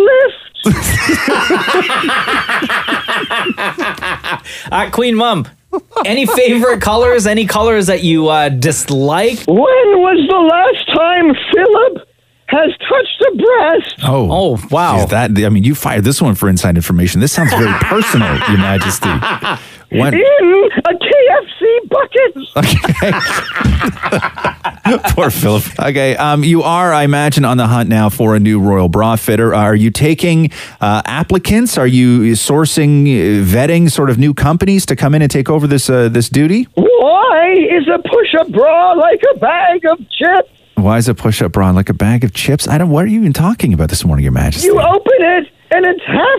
S6: lift.
S2: Queen Mom, any favorite colors? Any colors that you dislike?
S6: When was the last time Philip has touched a breast?
S2: Oh, wow.
S7: Geez, you fired this one for inside information. This sounds very personal, Your Majesty. When?
S6: In a KFC bucket.
S7: Okay. Poor Philip. Okay, you are, I imagine, on the hunt now for a new royal bra fitter. Are you taking applicants? Are you sourcing, vetting sort of new companies to come in and take over this duty?
S6: Why is a push-up bra like a bag of chips?
S7: Why is a push-up bra like a bag of chips? What are you even talking about this morning, Your Majesty?
S6: You open it and it's half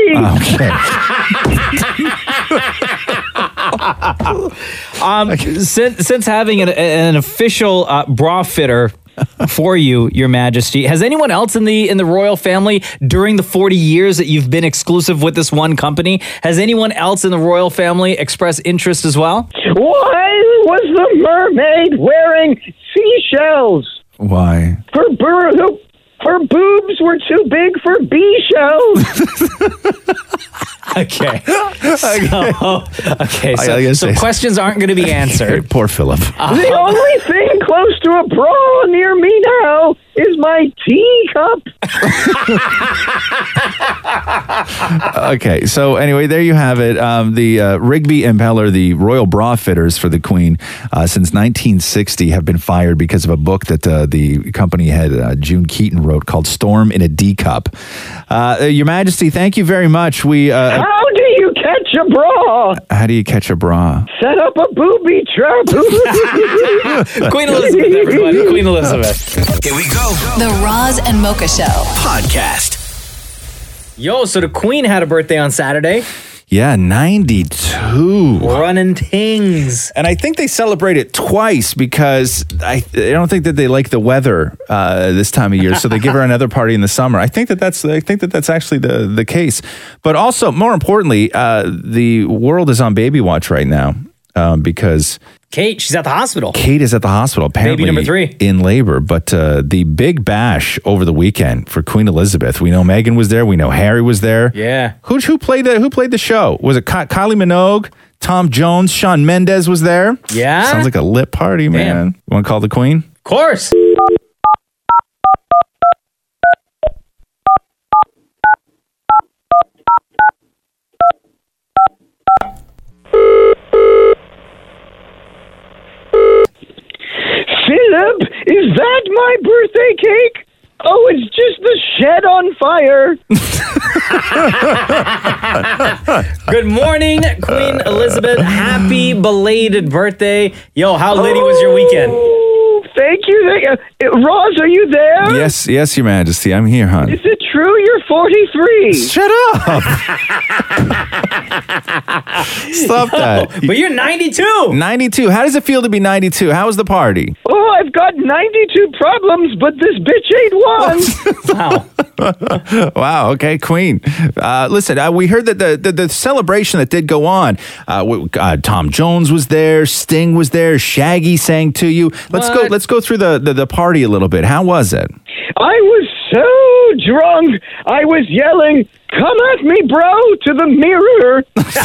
S2: empty. Since having an official bra fitter for you, Your Majesty, has anyone else in the royal family during the 40 years that you've been exclusive with this one company? Has anyone else in the royal family expressed interest as well?
S6: Why was the mermaid wearing seashells?
S7: Why?
S6: Her boobs were too big for bee shells.
S2: Okay. So questions aren't going to be answered.
S7: Poor Philip.
S6: The only thing close to a bra near me now is my teacup.
S7: Okay, so anyway, there you have it. The Rigby Impeller, the royal bra fitters for the Queen, since 1960 have been fired because of a book that the company head, June Keaton, wrote called Storm in a D Cup. Your Majesty, thank you very much.
S6: How do you catch a bra?
S7: How do you catch a bra?
S6: Set up a booby trap.
S2: Queen Elizabeth, everybody. Queen Elizabeth.
S1: Here we go.
S3: The Roz and Mocha Show
S1: Podcast.
S2: Yo, so the Queen had a birthday on Saturday.
S7: Yeah, 92.
S2: Running things.
S7: And I think they celebrate it twice because I don't think that they like the weather this time of year, so they give her another party in the summer. I think that's actually the case. But also, more importantly, the world is on baby watch right now because
S2: Kate, she's at the hospital.
S7: Kate is at the hospital, apparently.
S2: Baby number 3.
S7: In labor. But the big bash over the weekend for Queen Elizabeth. We know Meghan was there. We know Harry was there.
S2: Yeah.
S7: Who played the show? Was it Kylie Minogue, Tom Jones, Shawn Mendes was there?
S2: Yeah.
S7: Sounds like a lit party, man. You want to call the Queen?
S2: Of course.
S6: Philip, is that my birthday cake? Oh, it's just the shed on fire.
S2: Good morning, Queen Elizabeth. Happy belated birthday. Yo, how litty was your weekend?
S6: Thank you. Roz, are you there?
S7: Yes, Your Majesty. I'm here, hon.
S6: Is it true you're 43?
S7: Shut up. Stop that.
S2: But you're 92.
S7: 92. How does it feel to be 92? How was the party?
S6: Oh, I've got 92 problems, but this bitch ain't one.
S2: Wow.
S7: Wow. Okay, Queen. Listen, we heard that the celebration that did go on, Tom Jones was there, Sting was there, Shaggy sang to you. Let's go through the party a little bit. How was it?
S6: I was so drunk, I was yelling, "Come at me, bro," to the mirror.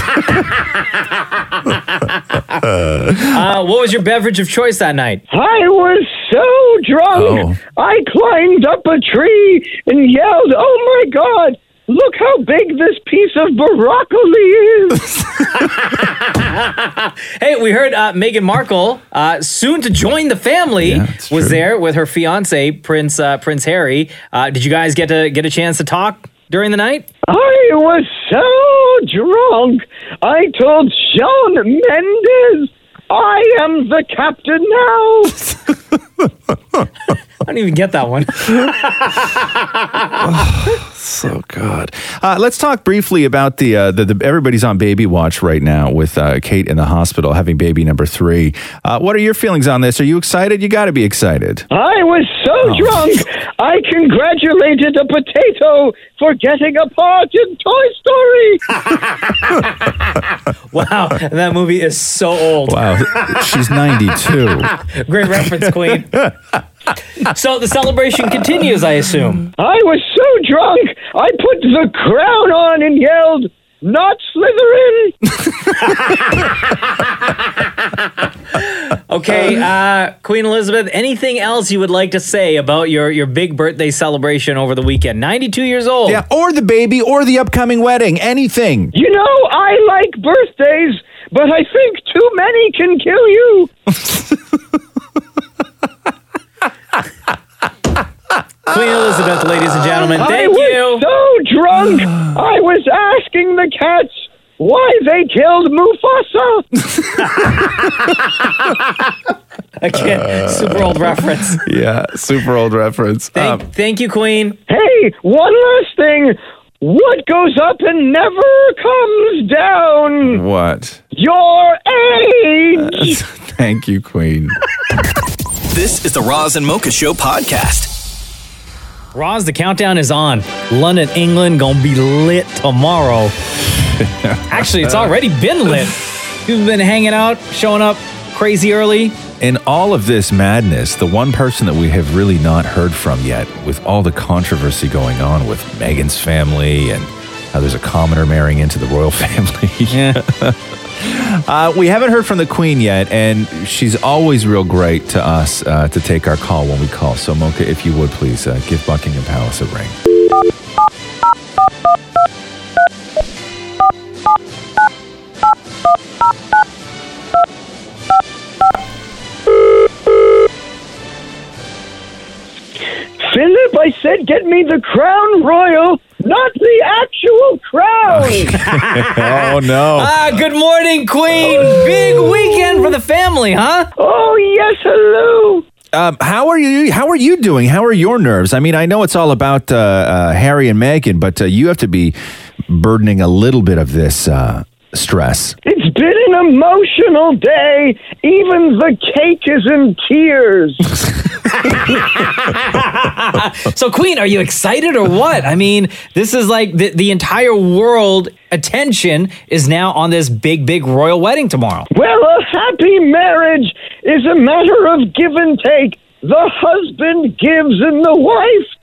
S2: What was your beverage of choice that night?
S6: I was so drunk, I climbed up a tree and yelled, "Oh my God, look how big this piece of broccoli is."
S2: Hey, we heard Meghan Markle, soon to join the family, was there with her fiance, Prince Harry. Did you guys get a chance to talk during the night?
S6: I was so drunk, I told Shawn Mendes, "I am the captain now."
S2: I don't even get that one.
S7: So good. Let's talk briefly about the everybody's on baby watch right now with Kate in the hospital having baby number 3. What are your feelings on this? Are you excited? You got to be excited.
S6: I was so drunk, I congratulated a potato for getting a part in Toy Story.
S2: Wow, that movie is so old.
S7: Wow, she's 92.
S2: Great reference, Queen. So the celebration continues, I assume.
S6: I was so drunk, I put the crown on and yelled, "Not Slytherin!"
S2: Okay, Queen Elizabeth, anything else you would like to say about your big birthday celebration over the weekend? 92 years old.
S9: Yeah, or the baby, or the upcoming wedding, anything.
S6: You know, I like birthdays, but I think too many can kill you.
S2: Queen Elizabeth, ladies and gentlemen, thank
S6: I
S2: you.
S6: was so drunk, I was asking the cats why they killed Mufasa.
S2: Again, super old reference.
S7: Yeah, super old reference.
S2: Thank you, Queen.
S6: Hey, one last thing. What goes up and never comes down?
S7: What?
S6: Your age.
S7: Thank you, Queen.
S1: This is the Roz and Mocha Show podcast.
S2: Roz, the countdown is on. London, England, gonna be lit tomorrow. Actually, it's already been lit. You've been hanging out, showing up crazy early.
S7: In all of this madness, the one person that we have really not heard from yet, with all the controversy going on with Meghan's family and how there's a commoner marrying into the royal family.
S2: Yeah.
S7: We haven't heard from the Queen yet, and she's always real great to us to take our call when we call. So, Mocha, if you would please give Buckingham Palace a ring.
S6: Philip, I said get me the crown royal, not the actual crown.
S7: Oh, no.
S2: Good morning, Queen. Big weekend for the family, huh?
S6: Oh, yes, hello.
S7: How are you? How are you doing? How are your nerves? I mean, I know it's all about Harry and Meghan, but you have to be burdening a little bit of this stress.
S6: It's been an emotional day. Even the cake is in tears.
S2: So, Queen, are you excited or what? I mean, this is like the entire world attention is now on this big royal wedding tomorrow.
S6: Well, a happy marriage is a matter of give and take. The husband gives and the wife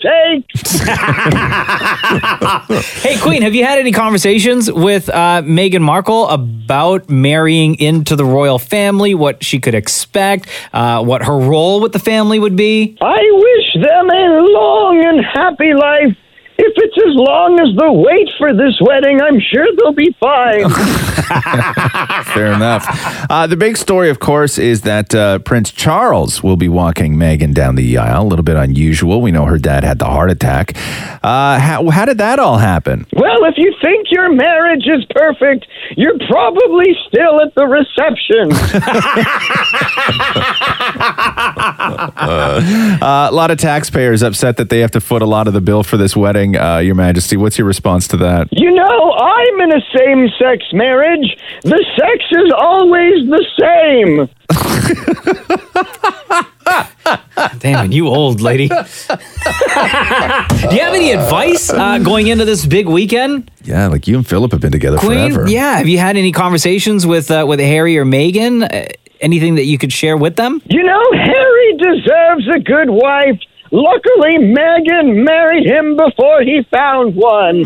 S6: takes.
S2: Hey, Queen, have you had any conversations with Meghan Markle about marrying into the royal family, what she could expect, what her role with the family would be?
S6: I wish them a long and happy life. If it's as long as the wait for this wedding, I'm sure they'll be fine.
S7: Fair enough. The big story, of course, is that Prince Charles will be walking Meghan down the aisle. A little bit unusual. We know her dad had the heart attack. How did that all happen?
S6: Well, if you think your marriage is perfect, you're probably still at the reception.
S7: A lot of taxpayers upset that they have to foot a lot of the bill for this wedding, Your Majesty. What's your response to that?
S6: You know, I'm in a same-sex marriage. The sex is always the same.
S2: Damn it, you old lady. Do you have any advice going into this big weekend?
S7: Yeah, like you and Philip have been together
S2: Queen,
S7: forever.
S2: yeah. Have you had any conversations with Harry or Meghan? Anything that you could share with them?
S6: You know, Harry deserves a good wife. Luckily, Meghan married him before he found one.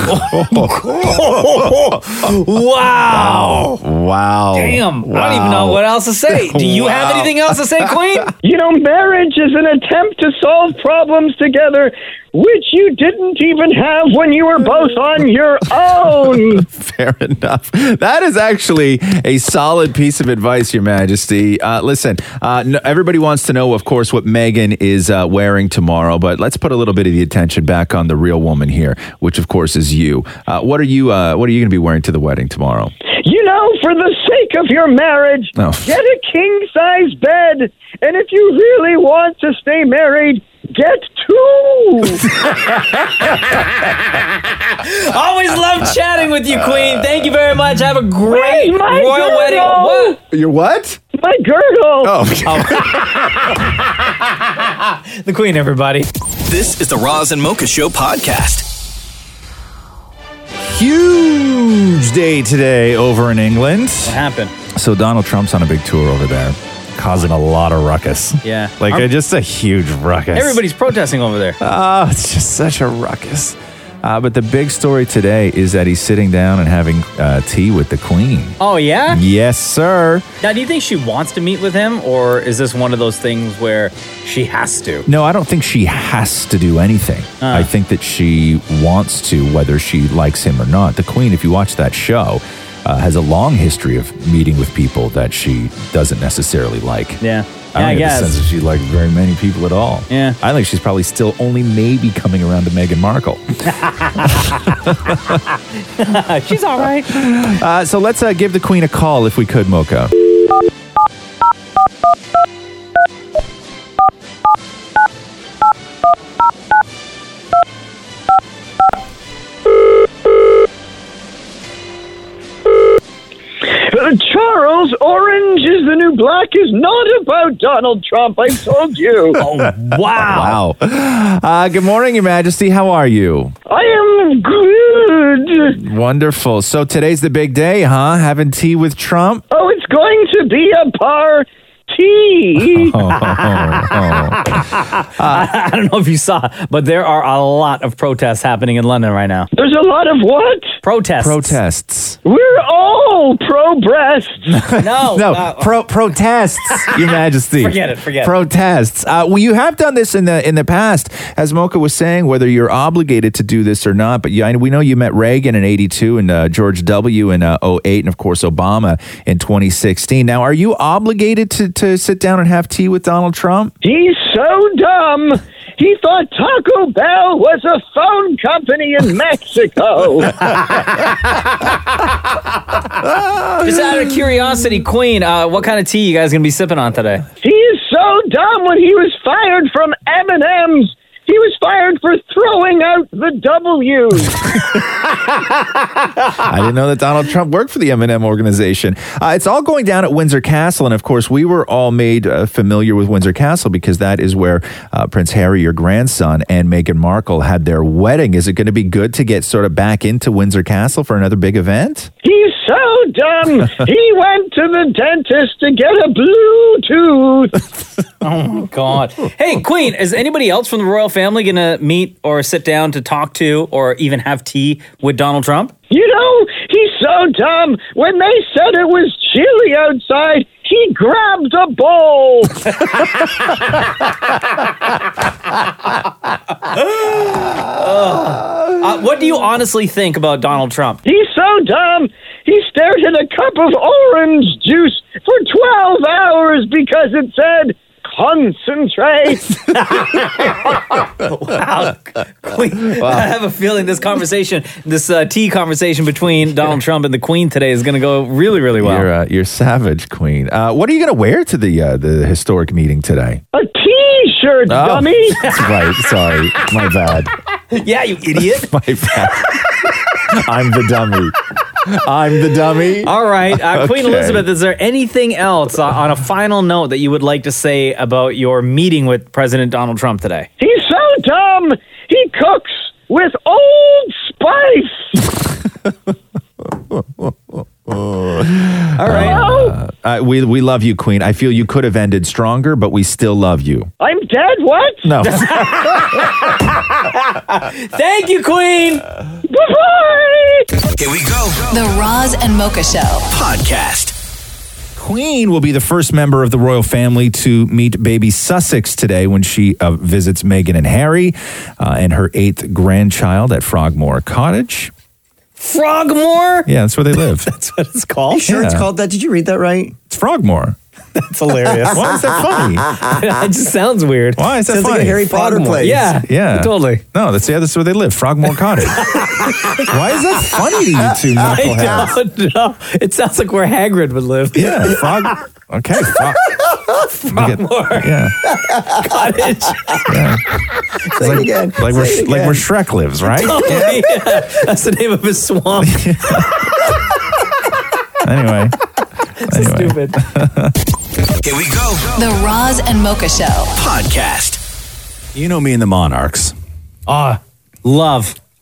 S2: Wow.
S7: Wow.
S2: Damn. I don't even know what else to say. Do you have anything else to say, Queen?
S6: You know, marriage is an attempt to solve problems together, which you didn't even have when you were both on your own.
S7: Fair enough. That is actually a solid piece of advice, Your Majesty. Listen, everybody wants to know, of course, what Meghan is wearing tomorrow, but let's put a little bit of the attention back on the real woman here, which, of course, is you. What are you going to be wearing to the wedding tomorrow?
S6: You know, for the sake of your marriage, get a king-size bed. And if you really want to stay married, get two.
S2: Always love chatting with you, Queen. Thank you very much. Have a great
S6: my
S2: royal
S6: girdle.
S2: wedding. What?
S7: Your what?
S6: My girdle.
S7: Oh.
S2: The Queen, everybody.
S1: This is the Roz and Mocha Show podcast.
S7: Huge day today over in England.
S2: What happened?
S7: So Donald Trump's on a big tour over there. causing a lot of ruckus.
S2: Yeah.
S7: Like just a huge ruckus.
S2: Everybody's protesting over there.
S7: Oh, it's just such a ruckus. But the big story today is that he's sitting down and having tea with the Queen.
S2: Oh, yeah?
S7: Yes, sir.
S2: Now, do you think she wants to meet with him, or is this one of those things where she has to?
S7: No, I don't think she has to do anything. I think that she wants to, whether she likes him or not. The Queen, if you watch that show, has a long history of meeting with people that she doesn't necessarily like.
S2: Yeah.
S7: I don't get the sense that she likes very many people at all.
S2: Yeah.
S7: I think she's probably still only maybe coming around to Meghan Markle.
S2: She's all right.
S7: So let's give the Queen a call if we could, Mocha.
S6: Charles, orange is the new black is not about Donald Trump, I told you.
S2: Oh, wow.
S7: Wow. Good morning, Your Majesty. How are you?
S6: I am good.
S7: Wonderful. So today's the big day, huh? Having tea with Trump?
S6: Oh, it's going to be a party.
S2: I don't know if you saw, but there are a lot of protests happening in London right now.
S6: There's a lot of what?
S2: Protests.
S6: We're all pro-breasts.
S2: No.
S7: Protests, Your Majesty.
S2: Forget it.
S7: Protests. Well, you have done this in the past, as Mocha was saying, whether you're obligated to do this or not. But we know you met Reagan in '82 and George W. in '08, and of course Obama in 2016. Now, are you obligated to sit down and have tea with Donald Trump?
S6: He's so dumb. He thought Taco Bell was a phone company in Mexico.
S2: Just out of curiosity, Queen, what kind of tea you guys going to be sipping on today?
S6: He is so dumb. When he was fired from M&M's, he was fired for throwing out the W's.
S7: I didn't know that Donald Trump worked for the M&M organization. It's all going down at Windsor Castle. And of course, we were all made familiar with Windsor Castle because that is where Prince Harry, your grandson, and Meghan Markle had their wedding. Is it going to be good to get sort of back into Windsor Castle for another big event?
S6: He's so dumb. He went to the dentist to get a blue tooth.
S2: Oh, my God. Hey, Queen, is anybody else from the royal family going to meet or sit down to talk to or even have tea with Donald Trump?
S6: You know, he's so dumb. When they said it was chilly outside, he grabbed a bowl.
S2: What do you honestly think about Donald Trump?
S6: He's so dumb. He stared at a cup of orange juice for 12 hours because it said concentrate.
S2: Wow. Queen, I have a feeling this tea conversation between Donald Trump and the Queen today is going to go really, really well.
S7: You're savage, Queen. What are you going to wear to the historic meeting today?
S6: A T-shirt, dummy.
S7: That's right. Sorry. My bad.
S2: Yeah, you idiot.
S7: My bad. I'm the dummy.
S2: All right. Queen
S7: Okay.
S2: Elizabeth, is there anything else on a final note that you would like to say about your meeting with President Donald Trump today?
S6: He's so dumb. He cooks with Old Spice.
S2: All right.
S7: We love you, Queen. I feel you could have ended stronger, but we still love you.
S6: I'm dead, what?
S7: No.
S2: Thank you, Queen.
S6: Bye-bye.
S1: Here we go.
S3: The Roz and Mocha Show
S1: Podcast.
S7: Queen will be the first member of the royal family to meet baby Sussex today when she visits Meghan and Harry and her 8th grandchild at Frogmore Cottage.
S2: Frogmore?
S7: Yeah, that's where they live.
S2: That's what it's called?
S4: You sure it's
S7: Yeah.
S4: called that? Did you read that right?
S7: It's Frogmore.
S2: That's hilarious.
S7: Why is that funny?
S2: It just sounds weird.
S7: Why is that
S4: Sounds
S7: funny?
S4: like a Harry Potter
S2: Frogmore.
S4: place.
S2: Yeah.
S7: Yeah.
S2: Totally.
S7: No, that's where they live, Frogmore Cottage. Why is that funny to you two knuckleheads?
S2: I don't know. It sounds like where Hagrid would live.
S7: Yeah, Okay,
S2: Frogmore
S7: Yeah.
S2: Cottage.
S4: Say it again.
S7: Like
S4: Say it
S7: where
S4: again.
S7: Shrek lives, right?
S2: Totally, yeah. That's the name of his swamp.
S7: Anyway.
S2: Stupid.
S1: Here we go.
S3: The Roz and Mocha Show.
S1: Podcast.
S10: You know me and the Monarchs.
S2: Love.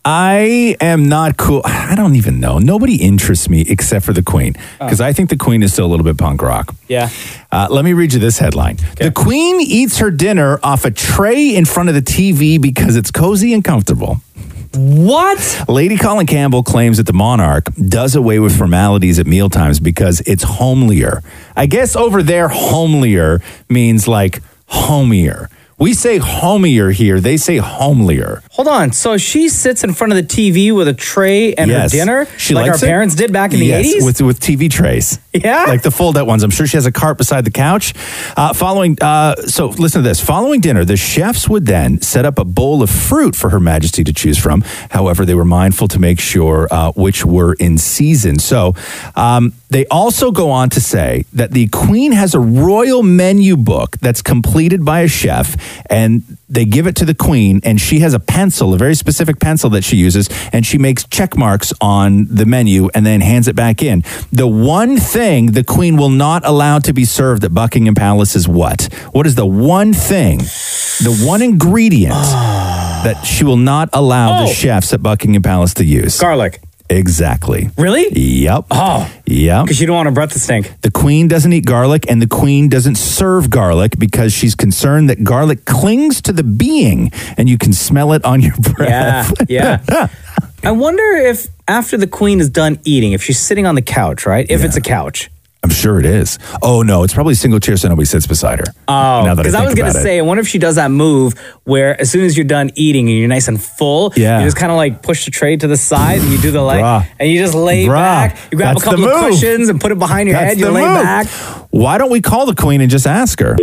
S9: I am not cool. I don't even know. Nobody interests me except for the Queen, because I think the Queen is still a little bit punk rock.
S2: Yeah.
S9: Let me read you this headline. The Queen eats her dinner off a tray in front of the TV because it's cozy and comfortable.
S2: What?
S9: Lady Colin Campbell claims that the monarch does away with formalities at mealtimes because it's homelier. I guess over there, homelier means like homier. We say homier here. They say homelier.
S2: Hold on. So she sits in front of the TV with a tray and her dinner?
S9: She
S2: like
S9: likes
S2: our parents did back in the 80s?
S9: With TV trays.
S2: Yeah?
S9: Like the fold-out ones. I'm sure she has a cart beside the couch. So listen to this. Following dinner, the chefs would then set up a bowl of fruit for Her Majesty to choose from. However, they were mindful to make sure which were in season. So they also go on to say that the Queen has a royal menu book that's completed by a chef, and they give it to the Queen, and she has a pencil, a very specific pencil that she uses, and she makes check marks on the menu and then hands it back in. The one thing the Queen will not allow to be served at Buckingham Palace is what? What is the one thing, the one ingredient that she will not allow the chefs at Buckingham Palace to use?
S2: Garlic.
S9: Exactly.
S2: Really?
S9: Yep.
S2: Oh.
S9: Yep.
S2: Because you don't want her breath to stink.
S9: The Queen doesn't eat garlic, and the Queen doesn't serve garlic because she's concerned that garlic clings to the being and you can smell it on your breath.
S2: Yeah. I wonder if after the Queen is done eating, if she's sitting on the couch, right? If it's a couch.
S9: I'm sure it is. Oh, no, it's probably a single chair so nobody sits beside her.
S2: Oh, because I was going to say, I wonder if she does that move where as soon as you're done eating and you're nice and full, you just kind of like push the tray to the side and you do the and you just lay back. You grab a couple of cushions and put it behind your head. You lay back.
S9: Why don't we call the Queen and just ask her?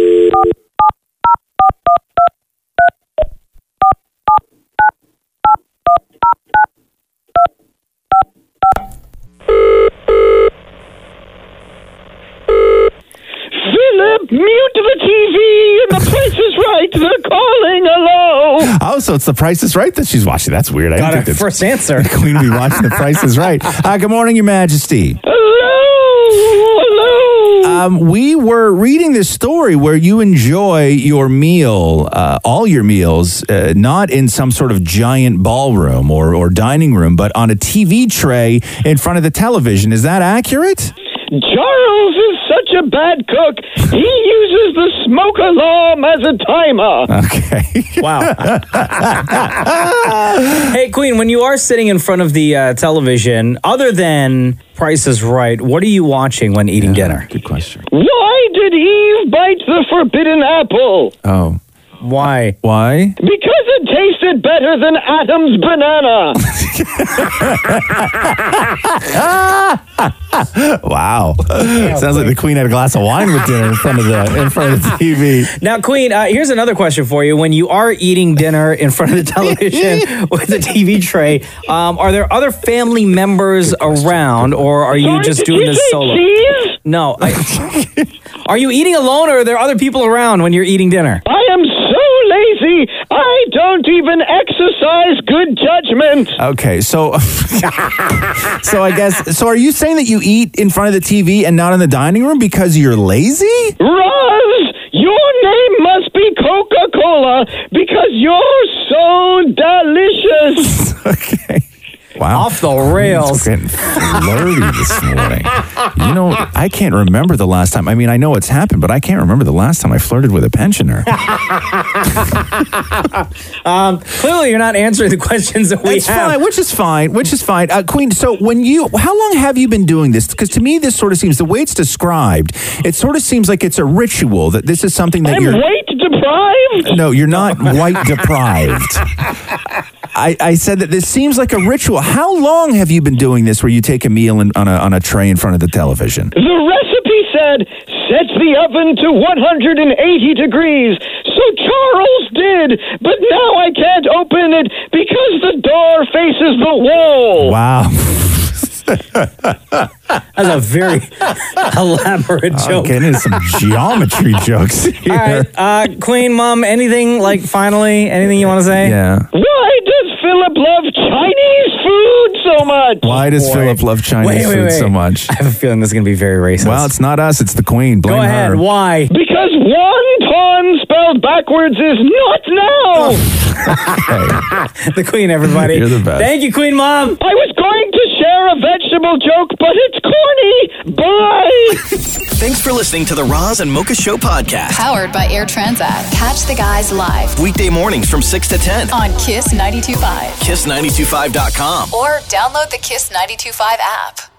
S6: Philip, mute the TV and the Price is Right. They're calling. Hello.
S9: Oh, so it's The Price is Right that she's watching. That's weird. I
S2: Got
S9: didn't
S2: her
S9: think that
S2: first answer.
S9: the Queen would be watching The Price is Right. Good morning, Your Majesty.
S6: Hello.
S9: We were reading this story where you enjoy your meal, all your meals, not in some sort of giant ballroom or dining room, but on a TV tray in front of the television. Is that accurate?
S6: Charles is such a bad cook. He uses the smoke alarm as a timer.
S9: Okay.
S2: Wow. Hey, Queen, when you are sitting in front of the television, other than Price is Right, what are you watching when eating dinner?
S9: Good question.
S6: Why did Eve bite the forbidden apple?
S9: Oh.
S2: Why?
S9: Why?
S6: Because it tasted better than Adam's banana.
S9: Wow. Sounds like the Queen had a glass of wine with dinner in front of the TV.
S2: Now, Queen, here's another question for you. When you are eating dinner in front of the television with the TV tray, are there other family members around, or are you just doing this solo?
S6: Cheese?
S2: No. Are you eating alone, or are there other people around when you're eating dinner?
S6: I am so lazy, I don't even exercise good judgment.
S9: Okay, so are you saying that you eat in front of the TV and not in the dining room because you're lazy?
S6: Roz, your name must be Coca-Cola because you're so delicious.
S9: Okay. Wow.
S2: Off the rails.
S9: Getting flirty this morning. You know, I can't remember the last time. I mean, I know it's happened, but I can't remember the last time I flirted with a pensioner.
S2: Clearly, you're not answering the questions that we have.
S9: Which is fine. Queen, so how long have you been doing this? Because to me, this sort of seems, the way it's described, it sort of seems like it's a ritual, that this is something that you're...
S6: weight deprived?
S9: No, you're not white deprived. I said that this seems like a ritual. How long have you been doing this where you take a meal on a tray in front of the television?
S6: The recipe said, set the oven to 180 degrees. So Charles did, but now I can't open it because the door faces the wall.
S9: Wow.
S2: That's a very elaborate joke.
S9: Getting into some geometry jokes here.
S2: All right, Queen, Mom, anything you want to say?
S9: Yeah.
S6: Why does Philip love Chinese food so much? what?
S7: Why does
S2: Boy.
S7: Philip love Chinese food so much?
S2: I have a feeling this is going to be very racist.
S7: Well, it's not us. It's the Queen. Blame
S2: Go ahead.
S7: her.
S2: Why?
S6: Because wonton spelled backwards is not now.
S2: The Queen, everybody.
S7: You're the best.
S2: Thank you, Queen Mom.
S6: I was going to share a vegetable joke, but it's corny. Bye.
S1: Thanks for listening to the Roz and Mocha Show podcast.
S3: Powered by Air Transat. Catch the guys live
S1: Weekday mornings from 6 to 10.
S3: on Kiss 92.5
S1: Kiss925.com.
S3: or download the Kiss 92.5 app.